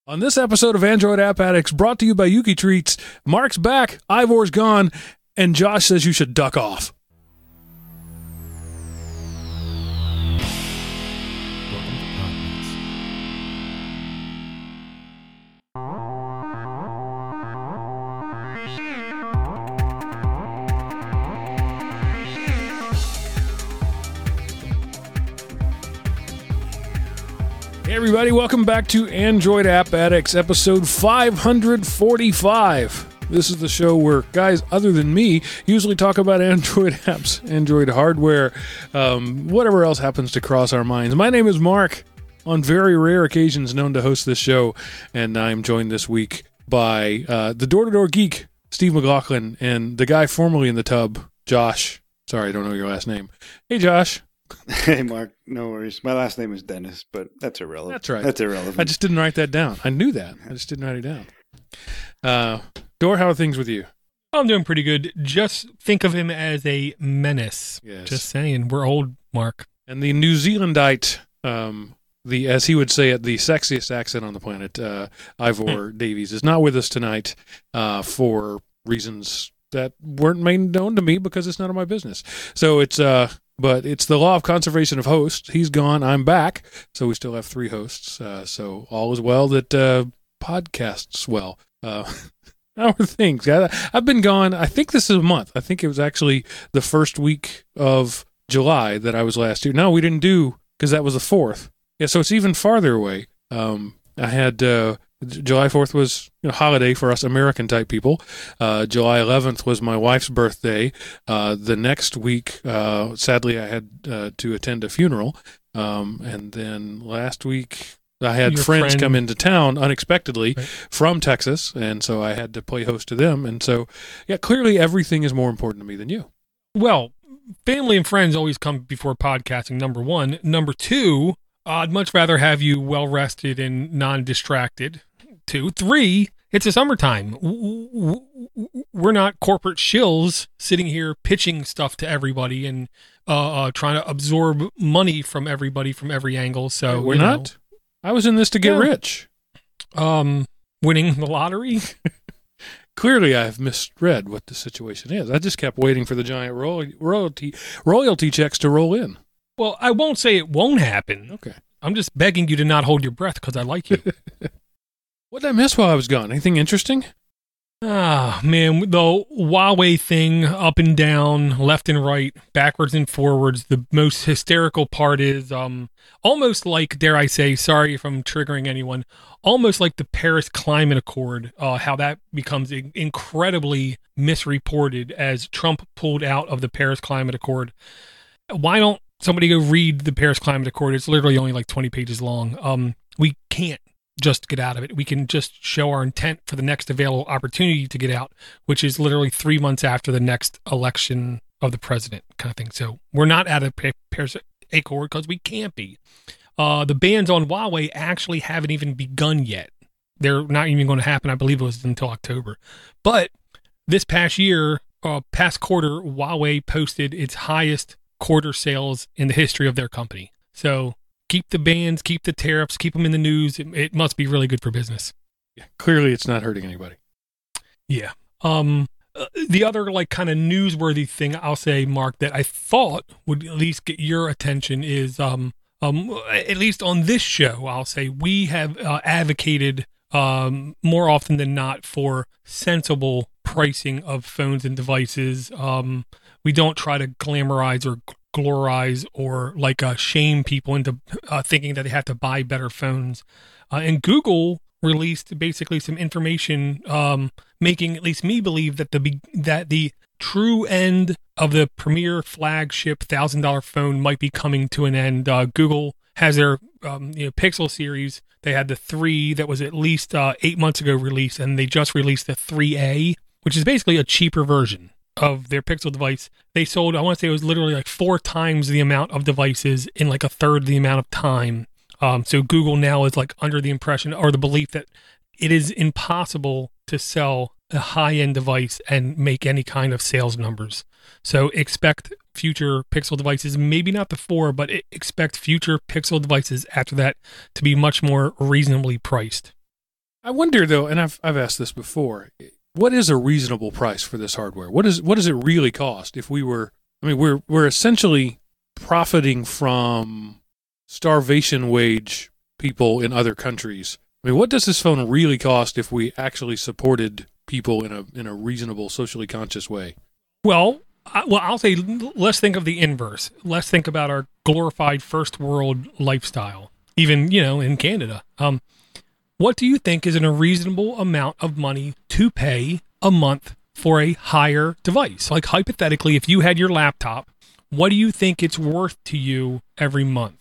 On this episode of Android App Addicts, brought to you by Yuki Treats, Mark's back, Ivor's gone, and Josh says you should duck off. Hey everybody, welcome back to Android App Addicts, episode 545. This is the show where guys other than me usually talk about Android apps, Android hardware, whatever else happens to cross our minds. My name is Mark, on very rare occasions known to host this show, and I'm joined this week by the door-to-door geek, Steve McLaughlin, and the guy formerly in the tub, Josh. Sorry, I don't know your last name. Hey, Josh. Hey, Mark. No worries. My last name is Dennis, but that's irrelevant. That's right. That's irrelevant. I just didn't write that down. I knew that. I just didn't write it down. Dor, how are things with you? I'm doing pretty good. Just think of him as a menace. Yes. Just saying. We're old, Mark. And the New Zealandite, as he would say it, the sexiest accent on the planet, Ivor Davies, is not with us tonight for reasons that weren't made known to me because it's none of my business. So it's... But it's the law of conservation of hosts. He's gone. I'm back. So we still have 3 hosts. So all is well that podcasts well. How are things? I've been gone. I think this is a month. I think it was actually the first week of July that I was last year. No, we didn't do, because that was the 4th. Yeah, so it's even farther away. I had... July 4th was holiday for us American-type people. July 11th was my wife's birthday. The next week, sadly, I had to attend a funeral. And then last week, I had friends come into town unexpectedly from Texas, and so I had to play host to them. And so, yeah, clearly everything is more important to me than you. Well, family and friends always come before podcasting, number 1. Number 2, I'd much rather have you well-rested and non-distracted. 2, 3, it's the summertime. We're not corporate shills sitting here pitching stuff to everybody and trying to absorb money from everybody from every angle. So we're not. I was in this to get rich. Winning the lottery. Clearly, I've misread what the situation is. I just kept waiting for the giant royalty checks to roll in. Well, I won't say it won't happen. Okay. I'm just begging you to not hold your breath because I like you. What did I miss while I was gone? Anything interesting? Ah, man, the Huawei thing, up and down, left and right, backwards and forwards. The most hysterical part is almost like, dare I say, sorry if I'm triggering anyone, almost like the Paris Climate Accord, how that becomes incredibly misreported as Trump pulled out of the Paris Climate Accord. Why don't somebody go read the Paris Climate Accord? It's literally only like 20 pages long. We can't just get out of it. We can just show our intent for the next available opportunity to get out, which is literally 3 months after the next election of the president kind of thing. So we're not out of Paris Accord because we can't be. The bans on Huawei actually haven't even begun yet. They're not even going to happen. I believe it was until October. But this past year, past quarter, Huawei posted its highest quarter sales in the history of their company. So keep the bans, keep the tariffs, keep them in the news. It must be really good for business. Yeah, clearly it's not hurting anybody. Yeah. The other kind of newsworthy thing I'll say, Mark, that I thought would at least get your attention is, at least on this show, I'll say we have advocated more often than not for sensible pricing of phones and devices. We don't try to glamorize or glorize or shame people into thinking that they have to buy better phones. And Google released basically some information making at least me believe that the true end of the premier flagship $1,000 phone might be coming to an end. Google has their Pixel series. They had the 3 that was at least 8 months ago released, and they just released the 3A, which is basically a cheaper version of their Pixel device. They sold, I want to say it was literally 4 times the amount of devices in a third the amount of time. So Google now is under the impression or the belief that it is impossible to sell a high-end device and make any kind of sales numbers. So expect future Pixel devices, maybe not the 4, but expect future Pixel devices after that to be much more reasonably priced. I wonder though, and I've asked this before, what is a reasonable price for this hardware? What does it really cost if we were? I mean, we're essentially profiting from starvation wage people in other countries. I mean, what does this phone really cost if we actually supported people in a reasonable, socially conscious way? Well, I'll say let's think of the inverse. Let's think about our glorified first world lifestyle, even, in Canada. What do you think is a reasonable amount of money to pay a month for a higher device? Like hypothetically, if you had your laptop, what do you think it's worth to you every month?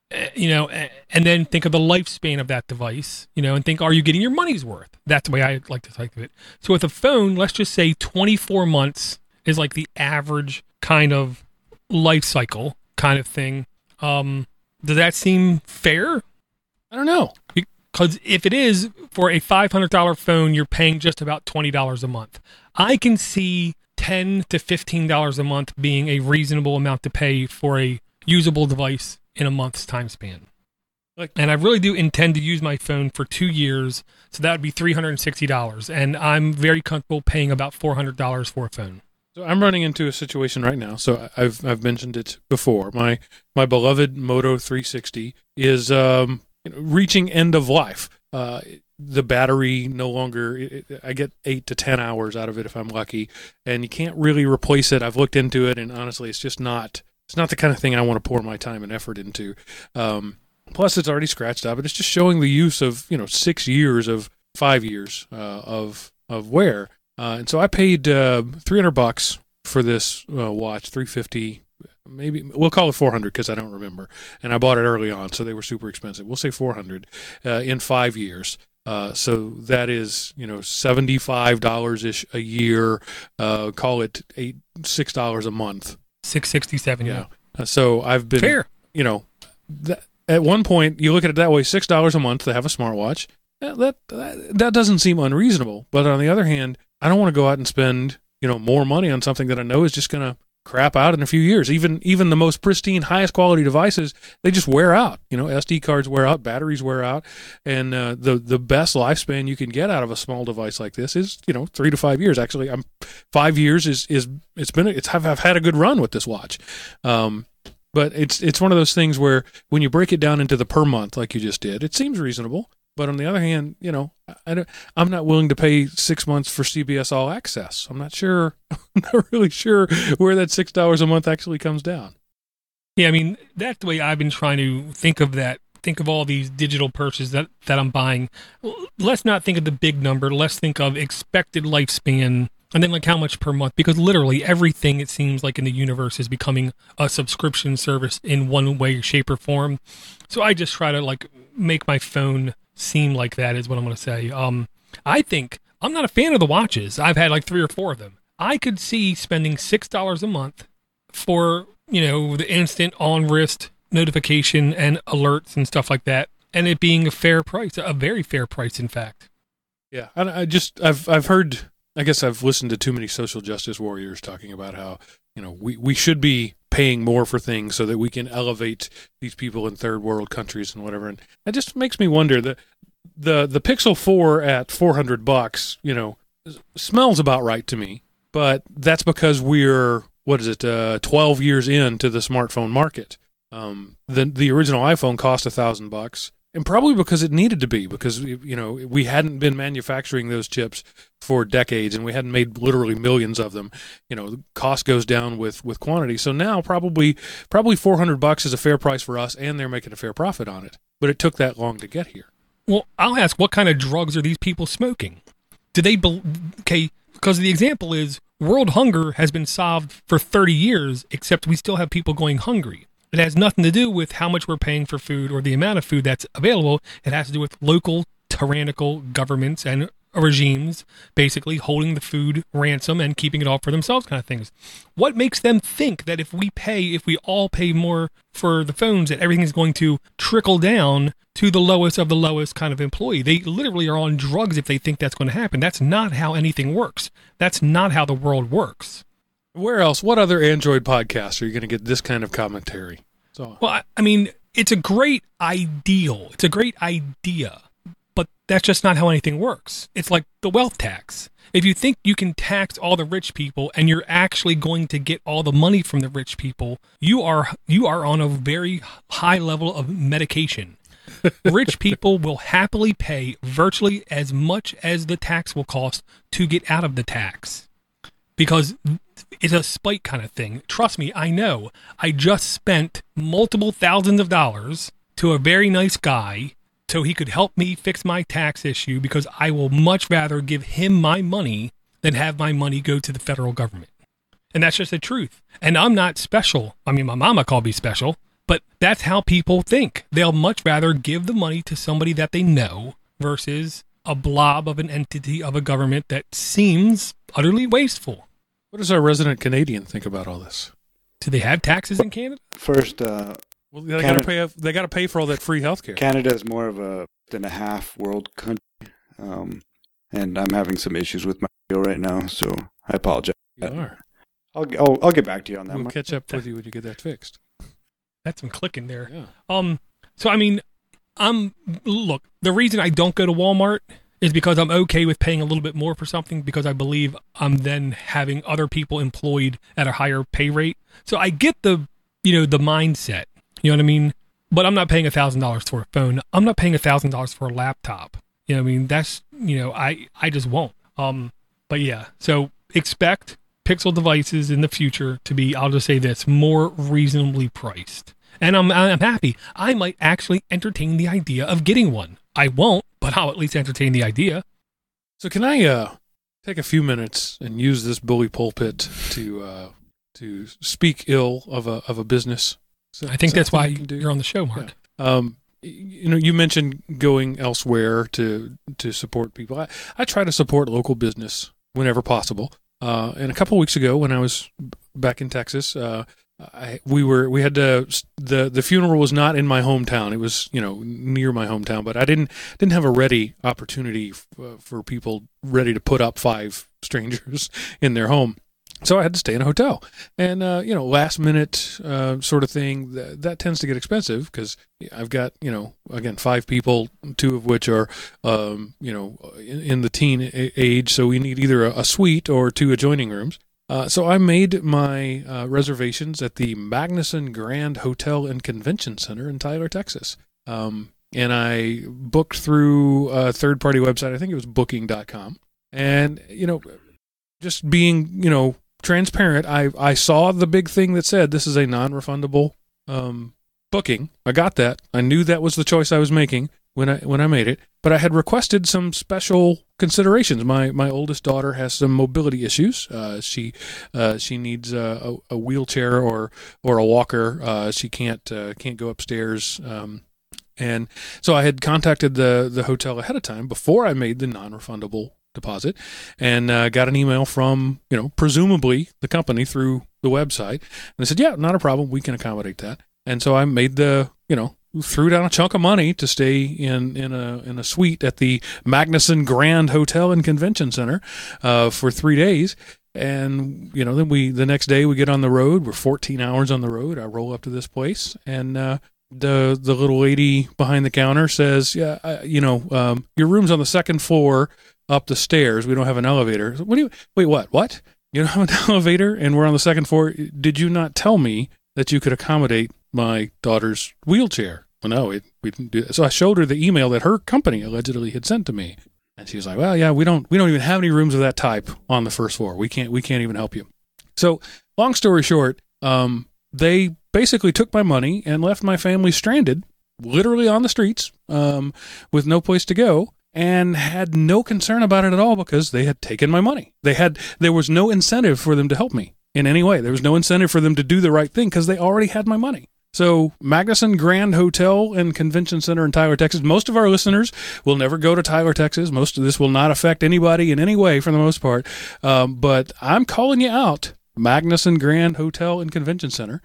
And then think of the lifespan of that device, and think, are you getting your money's worth? That's the way I like to think of it. So with a phone, let's just say 24 months is like the average kind of life cycle kind of thing. Does that seem fair? I don't know. Because if it is, for a $500 phone, you're paying just about $20 a month. I can see $10 to $15 a month being a reasonable amount to pay for a usable device in a month's time span. And I really do intend to use my phone for 2 years, so that would be $360. And I'm very comfortable paying about $400 for a phone. So I'm running into a situation right now. So I've mentioned it before. My beloved Moto 360 is reaching end of life. The battery no longer, I get 8 to 10 hours out of it if I'm lucky, and you can't really replace it. I've looked into it, and honestly, it's not the kind of thing I want to pour my time and effort into. Plus, it's already scratched up, and it's just showing the use of 6 years of 5 years of wear. And so I paid $300 for this watch, $350. Maybe we'll call it $400 because I don't remember, and I bought it early on, so they were super expensive. We'll say $400 in 5 years. So that is $75 ish a year. Call it $6 a month. $667. Yeah. So I've been fair. At one point, you look at it that way: $6 a month to have a smartwatch. That doesn't seem unreasonable. But on the other hand, I don't want to go out and spend more money on something that I know is just going to crap out in a few years. Even the most pristine, highest quality devices, they just wear out. SD cards wear out, batteries wear out, and the best lifespan you can get out of a small device like this is 3 to 5 years. Actually, 5 years I've had a good run with this watch. But it's one of those things where when you break it down into the per month, like you just did, it seems reasonable. But on the other hand, I'm not willing to pay 6 months for CBS All Access. I'm not really sure where that $6 a month actually comes down. Yeah, I mean, that's the way I've been trying to think of that. Think of all these digital purchases that I'm buying. Let's not think of the big number. Let's think of expected lifespan, and then how much per month. Because literally everything, it seems like in the universe, is becoming a subscription service in one way, shape, or form. So I just try to make my phone seem like that is what I'm going to say. I think I'm not a fan of the watches. I've had 3 or 4 of them. I could see spending $6 a month for, the instant on wrist notification and alerts and stuff like that, and it being a fair price, a very fair price, in fact. Yeah. I've heard, I guess I've listened to too many social justice warriors talking about how, we should be paying more for things so that we can elevate these people in third world countries and whatever. And it just makes me wonder that the Pixel 4 at $400, smells about right to me, but that's because we're, 12 years into the smartphone market. The original iPhone cost $1,000, and probably because it needed to be, because we hadn't been manufacturing those chips for decades, and we hadn't made literally millions of them. The cost goes down with quantity. So now probably $400 is a fair price for us, and they're making a fair profit on it. But it took that long to get here. Well, I'll ask, what kind of drugs are these people smoking? Do they because the example is world hunger has been solved for 30 years, except we still have people going hungry. It has nothing to do with how much we're paying for food or the amount of food that's available. It has to do with local tyrannical governments and regimes basically holding the food ransom and keeping it all for themselves, kind of things. What makes them think that if we all pay more for the phones, that everything is going to trickle down to the lowest of the lowest kind of employee? They literally are on drugs if they think that's going to happen. That's not how anything works. That's not how the world works. Where else? What other Android podcasts are you going to get this kind of commentary? Well, I mean, it's a great ideal. It's a great idea. But that's just not how anything works. It's like the wealth tax. If you think you can tax all the rich people and you're actually going to get all the money from the rich people, you are on a very high level of medication. Rich people will happily pay virtually as much as the tax will cost to get out of the tax. Because it's a spite kind of thing. Trust me, I know. I just spent multiple thousands of dollars to a very nice guy so he could help me fix my tax issue, because I will much rather give him my money than have my money go to the federal government. And that's just the truth. And I'm not special. I mean, my mama called me special, but that's how people think. They'll much rather give the money to somebody that they know versus a blob of an entity of a government that seems utterly wasteful. What does our resident Canadian think about all this? Do they have taxes in Canada? First, Well, they got to pay. They got to pay for all that free healthcare. Canada is more of a than a half world country, and I'm having some issues with my video right now, so I apologize. You are. I'll get back to you on that. We'll Mark. catch up with you when you get that fixed. That's some clicking there. Yeah. So I mean, look, the reason I don't go to Walmart is because I'm okay with paying a little bit more for something, because I believe I'm then having other people employed at a higher pay rate. So I get the mindset, you know what I mean? But I'm not paying $1,000 for a phone. I'm not paying $1,000 for a laptop. You know what I mean? That's, I just won't. But yeah, so expect Pixel devices in the future to be, I'll just say this, more reasonably priced. And I'm happy. I might actually entertain the idea of getting one. I won't, but I'll at least entertain the idea. So can I take a few minutes and use this bully pulpit to speak ill of a business? I think that's why you're on the show, Mark. Yeah. You mentioned going elsewhere to support people. I try to support local business whenever possible. And a couple of weeks ago, when I was back in Texas, the funeral was not in my hometown. It was, near my hometown, but I didn't have a ready opportunity for people ready to put up 5 strangers in their home. So I had to stay in a hotel, and last minute sort of thing that tends to get expensive, because I've got again 5 people, 2 of which are in the teen age, so we need either a suite or 2 adjoining rooms. So I made my reservations at the Magnuson Grand Hotel and Convention Center in Tyler, Texas, and I booked through a third-party website. I think it was Booking.com, and just being transparent, I saw the big thing that said this is a non-refundable booking. I got that. I knew that was the choice I was making when I made it, but I had requested some special considerations. My oldest daughter has some mobility issues. She needs a wheelchair or a walker. She can't go upstairs. And so I had contacted the hotel ahead of time before I made the non-refundable deposit, and got an email from presumably the company through the website, and they said, yeah, not a problem, we can accommodate that. And so I made threw down a chunk of money to stay in a suite at the Magnuson Grand Hotel and Convention Center for 3 days. And then the next day we get on the road. We're 14 hours on the road. I roll up to this place, and the little lady behind the counter says, yeah, your room's on the second floor up the stairs. We don't have an elevator. What? You don't have an elevator, and we're on the second floor? Did you not tell me that you could accommodate my daughter's wheelchair? Well, no, we didn't do that. So I showed her the email that her company allegedly had sent to me, and she was like, well, yeah, we don't even have any rooms of that type on the first floor. We can't even help you. So long story short, they basically took my money and left my family stranded, literally on the streets, with no place to go, and had no concern about it at all, because they had taken my money. There was no incentive for them to help me in any way. There was no incentive for them to do the right thing, because they already had my money. So Magnuson Grand Hotel and Convention Center in Tyler, Texas. Most of our listeners will never go to Tyler, Texas. Most of this will not affect anybody in any way for the most part. But I'm calling you out, Magnuson Grand Hotel and Convention Center.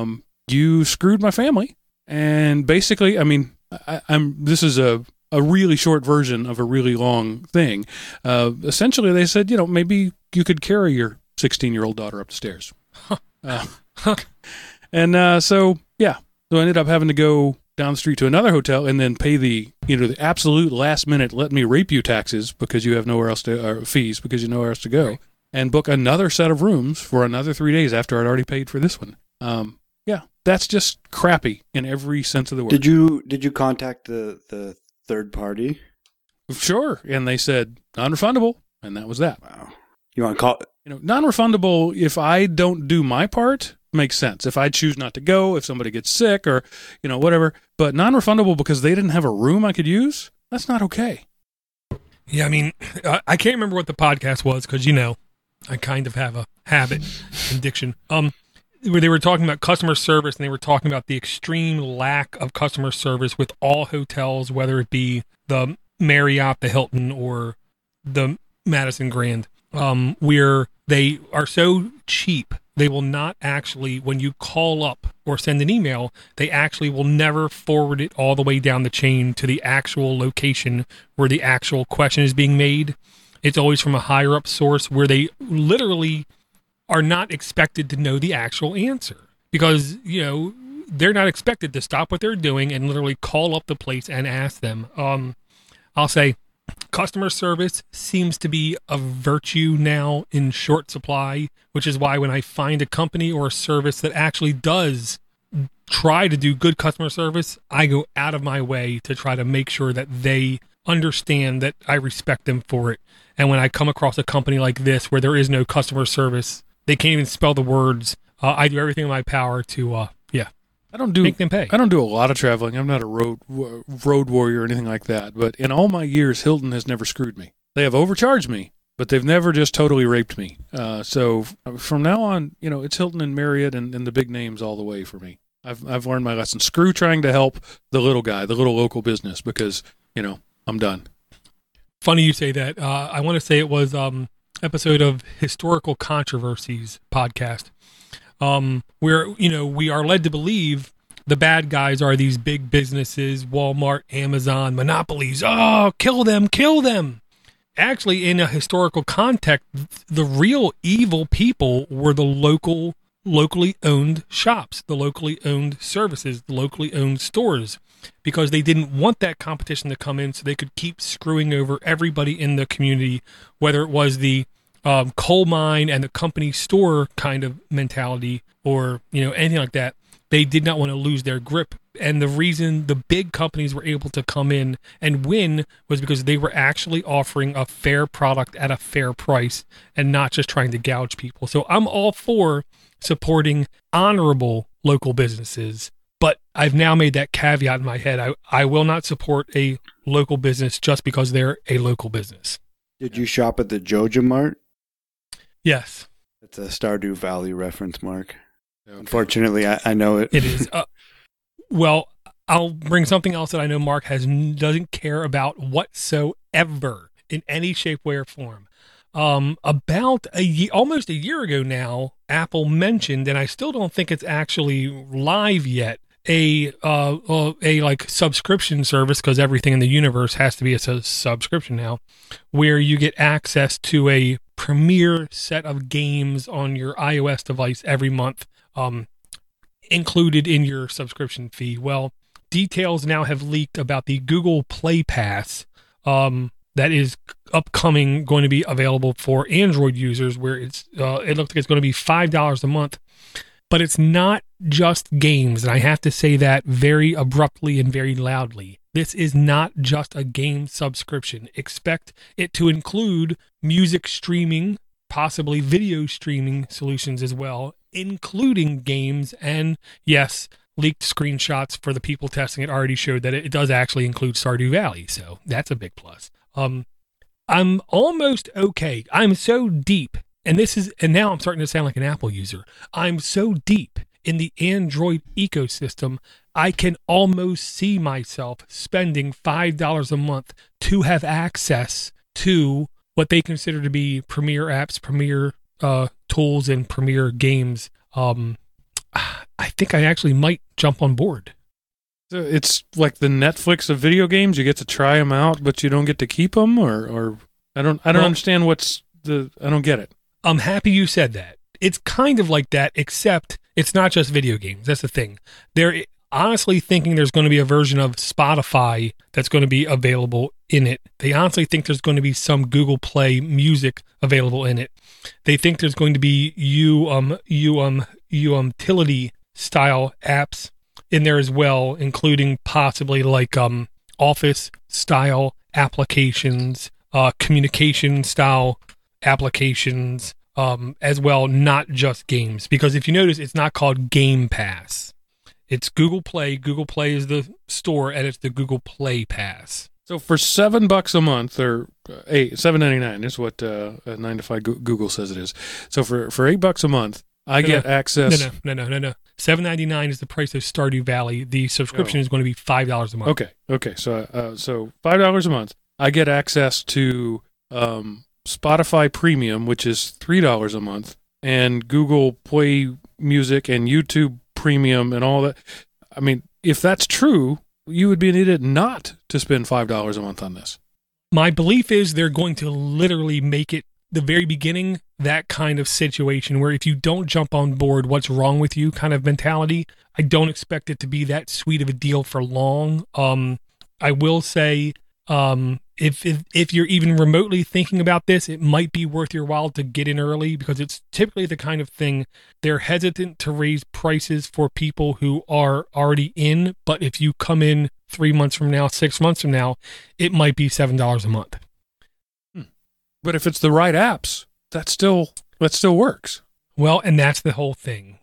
You screwed my family. And basically, I mean, this is a really short version of a really long thing. Essentially, they said, maybe you could carry your 16-year-old daughter up the stairs. So I ended up having to go down the street to another hotel and then pay the absolute last minute let me rape you taxes because you have nowhere else to, or fees because you have nowhere else to go, right, and book another set of rooms for another 3 days after I'd already paid for this one. Yeah, that's just crappy in every sense of the word. Did you contact the third party? Sure, and they said non-refundable, and that was that. Wow. You want to call? Non-refundable if I don't do my part makes sense. If I choose not to go, if somebody gets sick or whatever, but non-refundable because they didn't have a room I could use, that's not okay. Yeah, I mean, I can't remember what the podcast was because I kind of have a habit addiction. Where they were talking about customer service, and they were talking about the extreme lack of customer service with all hotels, whether it be the Marriott, the Hilton, or the Madison Grand, where they are so cheap, they will not actually, when you call up or send an email, they actually will never forward it all the way down the chain to the actual location where the actual question is being made. It's always from a higher up source where they literally are not expected to know the actual answer because, they're not expected to stop what they're doing and literally call up the place and ask them. I'll say customer service seems to be a virtue now in short supply, which is why when I find a company or a service that actually does try to do good customer service, I go out of my way to try to make sure that they understand that I respect them for it. And when I come across a company like this where there is no customer service, they can't even spell the words, I do everything in my power to make them pay. I don't do a lot of traveling. I'm not a road warrior or anything like that. But in all my years, Hilton has never screwed me. They have overcharged me, but they've never just totally raped me. So from now on, it's Hilton and Marriott and the big names all the way for me. I've learned my lesson. Screw trying to help the little guy, the little local business, because I'm done. Funny you say that. I want to say it was episode of Historical Controversies podcast. Where, we are led to believe the bad guys are these big businesses, Walmart, Amazon, monopolies. Oh, kill them. Actually, in a historical context, the real evil people were the locally owned shops, the locally owned services, the locally owned stores, because they didn't want that competition to come in so they could keep screwing over everybody in the community, whether it was the coal mine and the company store kind of mentality or, anything like that. They did not want to lose their grip. And the reason the big companies were able to come in and win was because they were actually offering a fair product at a fair price and not just trying to gouge people. So I'm all for supporting honorable local businesses, but I've now made that caveat in my head. I will not support a local business just because they're a local business. Did you shop at the Joja Mart? Yes. It's a Stardew Valley reference, Mark. Okay. Unfortunately, I know it. It is. Well, I'll bring something else that I know Mark doesn't care about whatsoever in any shape, way, or form. About almost a year ago now, Apple mentioned, and I still don't think it's actually live yet, a like subscription service, because everything in the universe has to be a subscription now, where you get access to a premier set of games on your iOS device every month, included in your subscription fee. Well, details now have leaked about the Google Play Pass that is upcoming, going to be available for Android users, where it looks like it's going to be $5 a month. But it's not just games, and I have to say that very abruptly and very loudly. This is not just a game subscription. Expect it to include music streaming, possibly video streaming solutions as well, including games. And yes, leaked screenshots for the people testing it already showed that it does actually include Stardew Valley. So that's a big plus. I'm almost okay. I'm so deep. And now I'm starting to sound like an Apple user. I'm so deep in the Android ecosystem, I can almost see myself spending $5 a month to have access to what they consider to be premier apps, premier tools, and premier games. I think I actually might jump on board. So it's like the Netflix of video games. You get to try them out, but you don't get to keep them, or I don't understand I don't get it. I'm happy you said that. It's kind of like that, except it's not just video games. That's the thing. honestly thinking there's going to be a version of Spotify that's going to be available in it. They honestly think there's going to be some Google Play music available in it. They think there's going to be utility style apps in there as well, including possibly like Office style applications, communication style applications, as well, not just games. Because if you notice, it's not called Game Pass. It's Google Play. Google Play is the store, and it's the Google Play Pass. So for $7 a month, or $7.99 is what 9 to 5 Google says it is. So for $8 a month, I get access. No. $7.99 is the price of Stardew Valley. The subscription is going to be $5 a month. Okay. So $5 a month, I get access to Spotify Premium, which is $3 a month, and Google Play Music and YouTube Premium and all that. I mean, if that's true, you would be an idiot not to spend $5 a month on this. My belief is they're going to literally make it the very beginning that kind of situation where if you don't jump on board, what's wrong with you kind of mentality. I don't expect it to be that sweet of a deal for long. I will say, if you're even remotely thinking about this, it might be worth your while to get in early, because it's typically the kind of thing they're hesitant to raise prices for people who are already in. But if you come in 3 months from now, 6 months from now, it might be $7 a month. But if it's the right apps, that still works. Well, and that's the whole thing.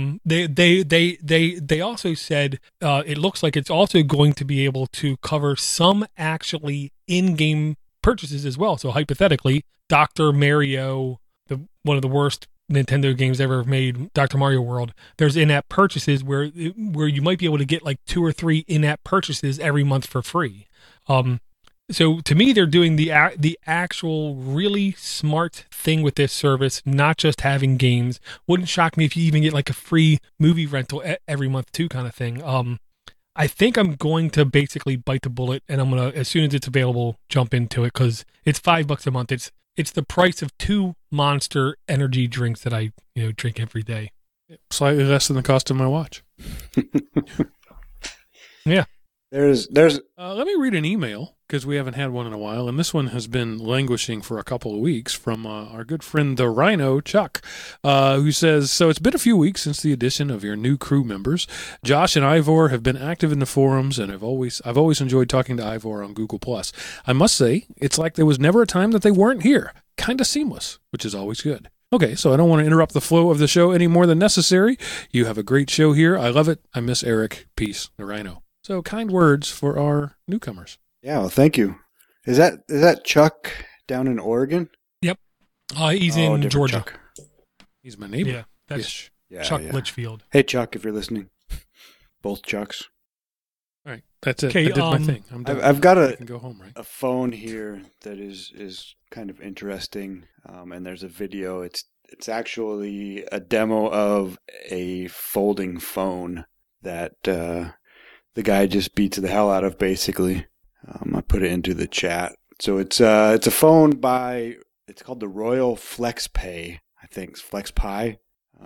They also said it looks like it's also going to be able to cover some actually in-game purchases as well. So hypothetically, Dr. Mario, one of the worst Nintendo games ever made, Dr. Mario World, there's in-app purchases where you might be able to get like 2 or 3 in-app purchases every month for free. So to me, they're doing the actual really smart thing with this service, not just having games. Wouldn't shock me if you even get like a free movie rental every month too, kind of thing. I think I'm going to basically bite the bullet, and I'm gonna, as soon as it's available, jump into it, because it's $5 a month. It's the price of 2 Monster energy drinks that I drink every day. Slightly less than the cost of my watch. Yeah. There's. Let me read an email, because we haven't had one in a while, and this one has been languishing for a couple of weeks, from our good friend the Rhino Chuck, who says, so it's been a few weeks since the addition of your new crew members. Josh and Ivor have been active in the forums, and I've always enjoyed talking to Ivor on Google+. I must say, it's like there was never a time that they weren't here. Kind of seamless, which is always good. Okay, so I don't want to interrupt the flow of the show any more than necessary. You have a great show here. I love it. I miss Eric. Peace, the Rhino. So kind words for our newcomers. Yeah, well, thank you. Is that Chuck down in Oregon? Yep. He's in Georgia. Chuck. He's my neighbor. Yeah, that's Yeah, Chuck yeah. Litchfield. Hey, Chuck, if you're listening. Both Chucks. All right, that's it. Okay, I did my thing. I'm done. I've got I can go home, right? a phone here that is kind of interesting, and there's a video. It's actually a demo of a folding phone that the guy just beats the hell out of, basically. I put it into the chat. So it's a phone it's called the Royal FlexPay, I think. It's FlexPi.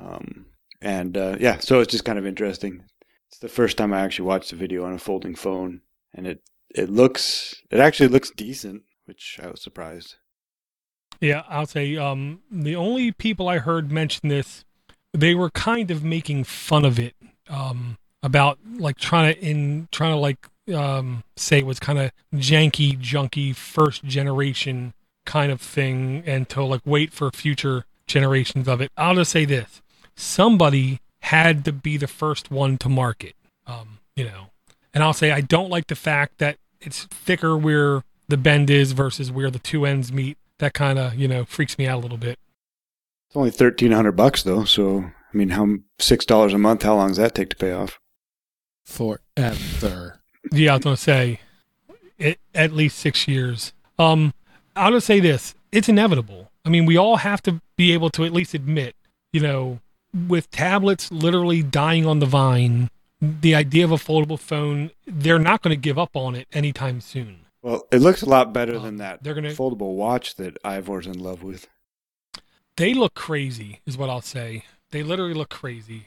So it's just kind of interesting. It's the first time I actually watched a video on a folding phone, and it actually looks decent, which I was surprised. Yeah, I'll say the only people I heard mention this, they were kind of making fun of it, about like trying to say it was kind of janky, junky, first generation kind of thing, and to like wait for future generations of it. I'll just say this: somebody had to be the first one to market, And I'll say I don't like the fact that it's thicker where the bend is versus where the two ends meet. That kind of freaks me out a little bit. It's only $1,300 though, so I mean, $6 a month? How long does that take to pay off? Forever. Yeah, I was going to say at least 6 years. I'll just say this: it's inevitable. I mean, we all have to be able to at least admit, with tablets literally dying on the vine, the idea of a foldable phone, they're not going to give up on it anytime soon. Well, it looks a lot better than that they're gonna, foldable watch that Ivor's in love with. They look crazy, is what I'll say. They literally look crazy.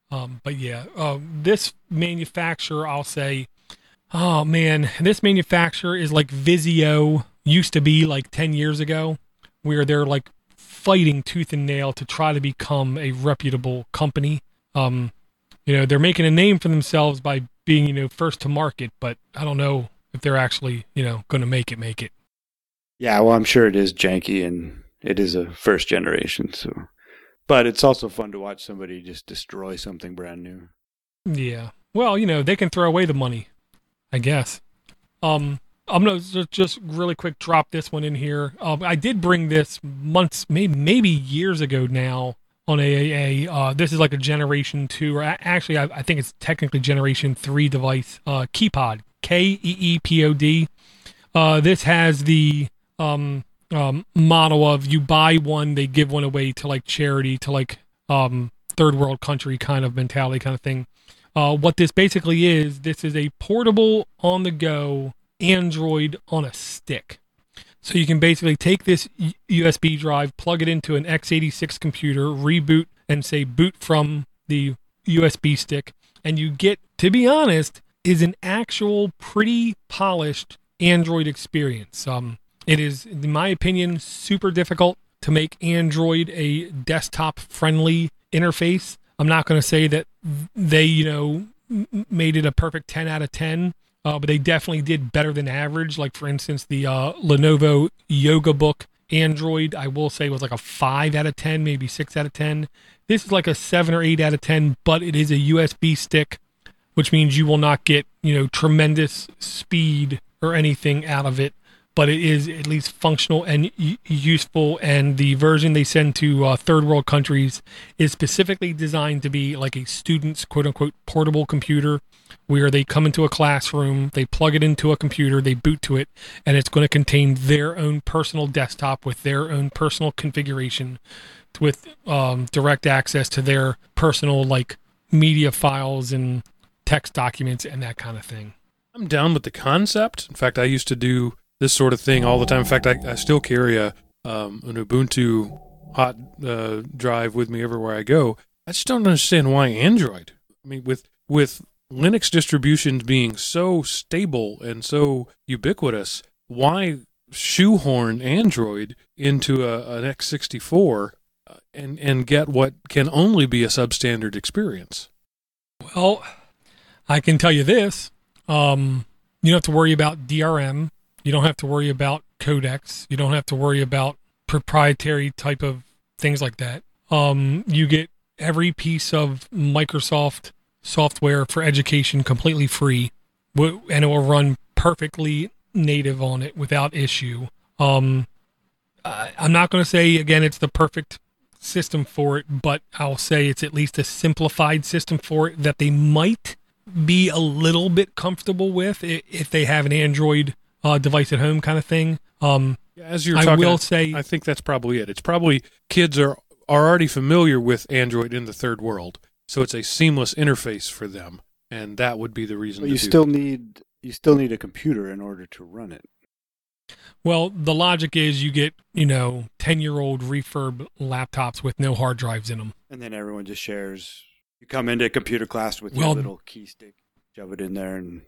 But yeah, this manufacturer, I'll say, oh man, this manufacturer is like Vizio used to be like 10 years ago, where they're like fighting tooth and nail to try to become a reputable company. They're making a name for themselves by being, first to market, but I don't know if they're actually, going to make it. Yeah, well, I'm sure it is janky and it is a first generation, so. But it's also fun to watch somebody just destroy something brand new. Yeah. Well, they can throw away the money, I guess. I'm going to just really quick drop this one in here. I did bring this months, maybe years ago now on AAA. This is like a Generation 2, or actually I think it's technically Generation 3 device, Keepod, Keepod. This has the model of you buy one, they give one away to like charity, to like third world country kind of mentality kind of thing. What this basically is, this is a portable on the go Android on a stick. So you can basically take this USB drive, plug it into an x86 computer, reboot and say boot from the USB stick, and you get, to be honest, is an actual pretty polished Android experience. It is, in my opinion, super difficult to make Android a desktop-friendly interface. I'm not going to say that they, made it a perfect 10 out of 10, but they definitely did better than average. Like, for instance, the Lenovo Yoga Book Android, I will say, was like a 5 out of 10, maybe 6 out of 10. This is like a 7 or 8 out of 10, but it is a USB stick, which means you will not get, tremendous speed or anything out of it. But it is at least functional and useful, and the version they send to third world countries is specifically designed to be like a student's quote-unquote portable computer, where they come into a classroom, they plug it into a computer, they boot to it, and it's going to contain their own personal desktop with their own personal configuration, with direct access to their personal like media files and text documents and that kind of thing. I'm down with the concept. In fact, I used to do this sort of thing all the time. In fact, I still carry an Ubuntu hot drive with me everywhere I go. I just don't understand why Android. I mean, with Linux distributions being so stable and so ubiquitous, why shoehorn Android into an x64 and get what can only be a substandard experience? Well, I can tell you this. You don't have to worry about DRM. You don't have to worry about codecs. You don't have to worry about proprietary type of things like that. You get every piece of Microsoft software for education completely free, and it will run perfectly native on it without issue. I'm not going to say, again, it's the perfect system for it, but I'll say it's at least a simplified system for it that they might be a little bit comfortable with if they have an Android device at home kind of thing. As you're talking, I think that's probably it. It's probably kids are already familiar with Android in the third world, so it's a seamless interface for them, and that would be the reason. But you still need a computer in order to run it. Well, the logic is you get 10-year-old refurb laptops with no hard drives in them, and then everyone just shares. You come into computer class with your little key stick, shove it in there, and.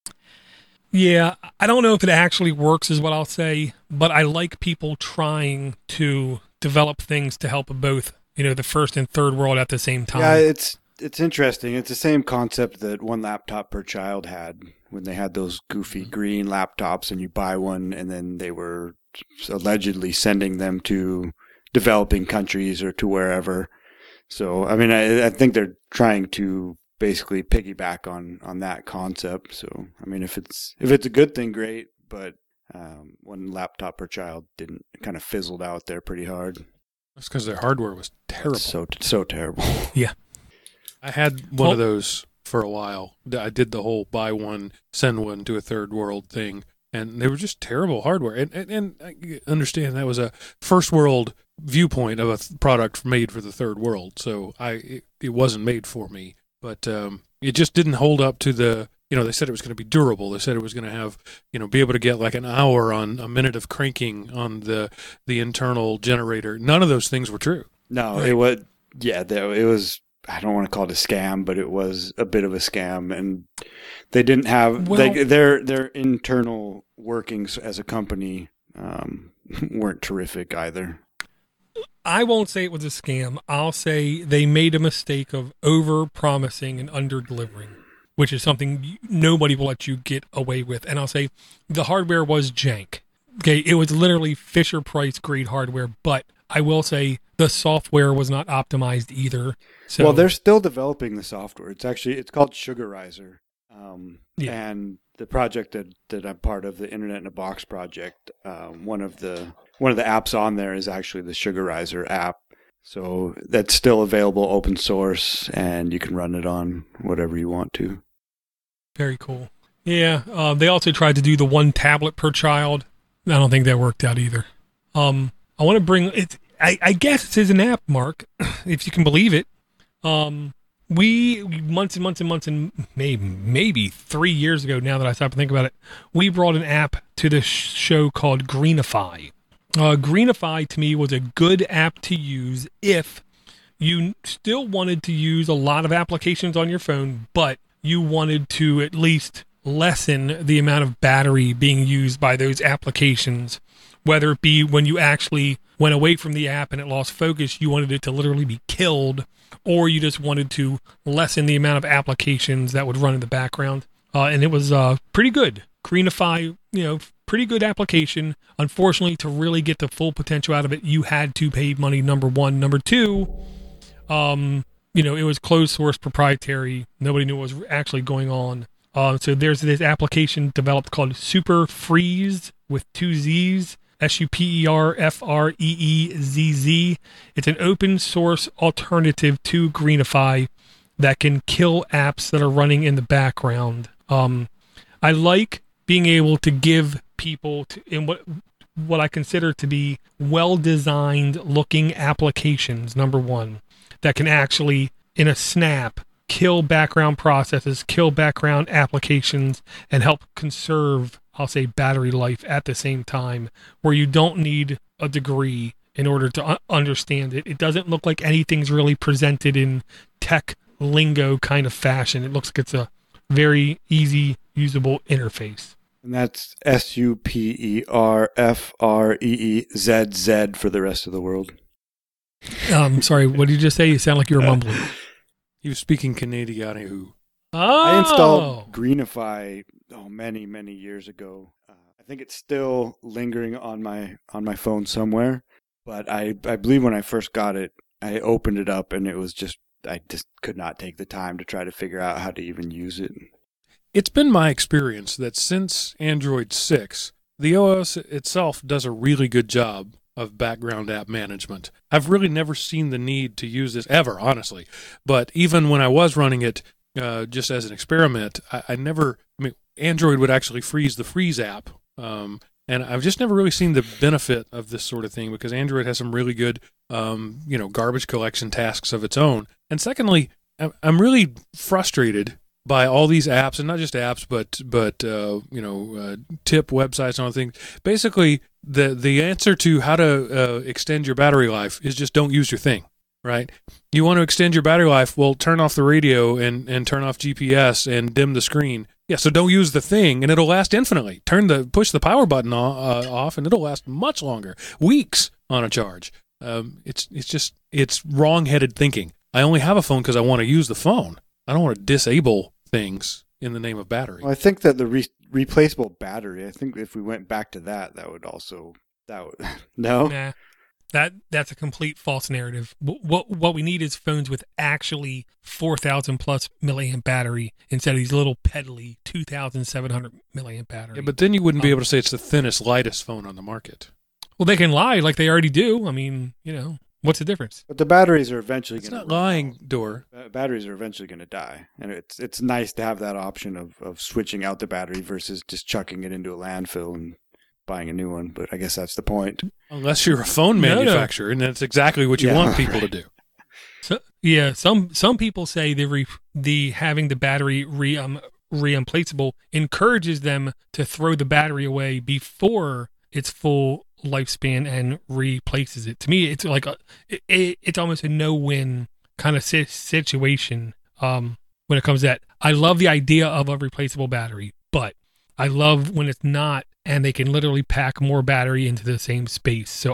Yeah, I don't know if it actually works is what I'll say, but I like people trying to develop things to help both, the first and third world at the same time. Yeah, it's interesting. It's the same concept that One Laptop Per Child had when they had those goofy green laptops, and you buy one and then they were allegedly sending them to developing countries or to wherever. So, I mean, I think they're trying to basically piggyback on that concept. So, I mean, if it's a good thing, great. But One Laptop Per Child didn't, kind of fizzled out there pretty hard. That's because their hardware was terrible. So terrible. Yeah, I had one of those for a while. I did the whole buy one, send one to a third world thing, and they were just terrible hardware. And I understand that was a first world viewpoint of a product made for the third world, so it wasn't made for me. But it just didn't hold up to the, they said it was going to be durable. They said it was going to have, be able to get like an hour on a minute of cranking on the internal generator. None of those things were true. No, right. It was I don't want to call it a scam, but it was a bit of a scam, and they didn't have their internal workings as a company weren't terrific either. I won't say it was a scam. I'll say they made a mistake of over-promising and under-delivering, which is something nobody will let you get away with. And I'll say the hardware was jank. Okay, it was literally Fisher-Price grade hardware, but I will say the software was not optimized either. So, well, they're still developing the software. It's called Sugarizer. And the project that I'm part of, the Internet in a Box project, one of the apps on there is actually the Sugarizer app. So that's still available, open source, and you can run it on whatever you want to. Very cool. Yeah, they also tried to do the 1 tablet per child. I don't think that worked out either. I want to bring it. I guess it is an app, Mark, if you can believe it. We months and months and months and maybe 3 years ago, now that I stop and think about it, we brought an app to the show called Greenify. Greenify to me was a good app to use if you still wanted to use a lot of applications on your phone, but you wanted to at least lessen the amount of battery being used by those applications, whether it be when you actually went away from the app and it lost focus, you wanted it to literally be killed, or you just wanted to lessen the amount of applications that would run in the background. And it was pretty good. Greenify, pretty good application. Unfortunately, to really get the full potential out of it, you had to pay money, number one. Number two, it was closed source proprietary. Nobody knew what was actually going on. So there's this application developed called Super Freeze with 2 Z's, SUPERFREEZZ. It's an open source alternative to Greenify that can kill apps that are running in the background. I like being able to give people in what I consider to be well-designed looking applications, number one, that can actually, in a snap, kill background processes, kill background applications, and help conserve, I'll say, battery life at the same time, where you don't need a degree in order to understand it. It doesn't look like anything's really presented in tech lingo kind of fashion. It looks like it's a very easy, usable interface. And that's SUPERFREEZZ for the rest of the world. Sorry, what did you just say? You sound like you were mumbling. He was speaking Canadian. I installed Greenify many, many years ago. I think it's still lingering on my phone somewhere. But I believe when I first got it, I opened it up and I just could not take the time to try to figure out how to even use it. It's been my experience that since Android 6, the OS itself does a really good job of background app management. I've really never seen the need to use this ever, honestly. But even when I was running it just as an experiment, Android would actually freeze the Freeze app. And I've just never really seen the benefit of this sort of thing because Android has some really good, garbage collection tasks of its own. And secondly, I'm really frustrated by all these apps, and not just apps, but tip websites and all things. Basically, the answer to how to extend your battery life is just don't use your thing, right? You want to extend your battery life, well, turn off the radio and turn off GPS and dim the screen. Yeah, so don't use the thing, and it'll last infinitely. Push the power button off, and it'll last much longer, weeks on a charge. It's wrong-headed thinking. I only have a phone because I want to use the phone. I don't want to disable things in the name of battery. Well, I think that the replaceable battery, I think if we went back to that would no? Nah, that's a complete false narrative. What we need is phones with actually 4,000 plus milliamp battery instead of these little peddly 2,700 milliamp battery. Yeah, but then you wouldn't be able to say it's the thinnest, lightest phone on the market. Well, they can lie like they already do. I mean, what's the difference? But the batteries are eventually going to... It's not lying, Dor. Batteries are eventually going to die. And it's nice to have that option of switching out the battery versus just chucking it into a landfill and buying a new one. But I guess that's the point. Unless you're a phone manufacturer, and that's exactly what you want people to do. So, yeah, some people say the having the battery reemplaceable encourages them to throw the battery away before its full lifespan and replaces it. To me, it's like it's almost a no-win kind of situation when it comes to that. I love the idea of a replaceable battery, but I love when it's not, and they can literally pack more battery into the same space. So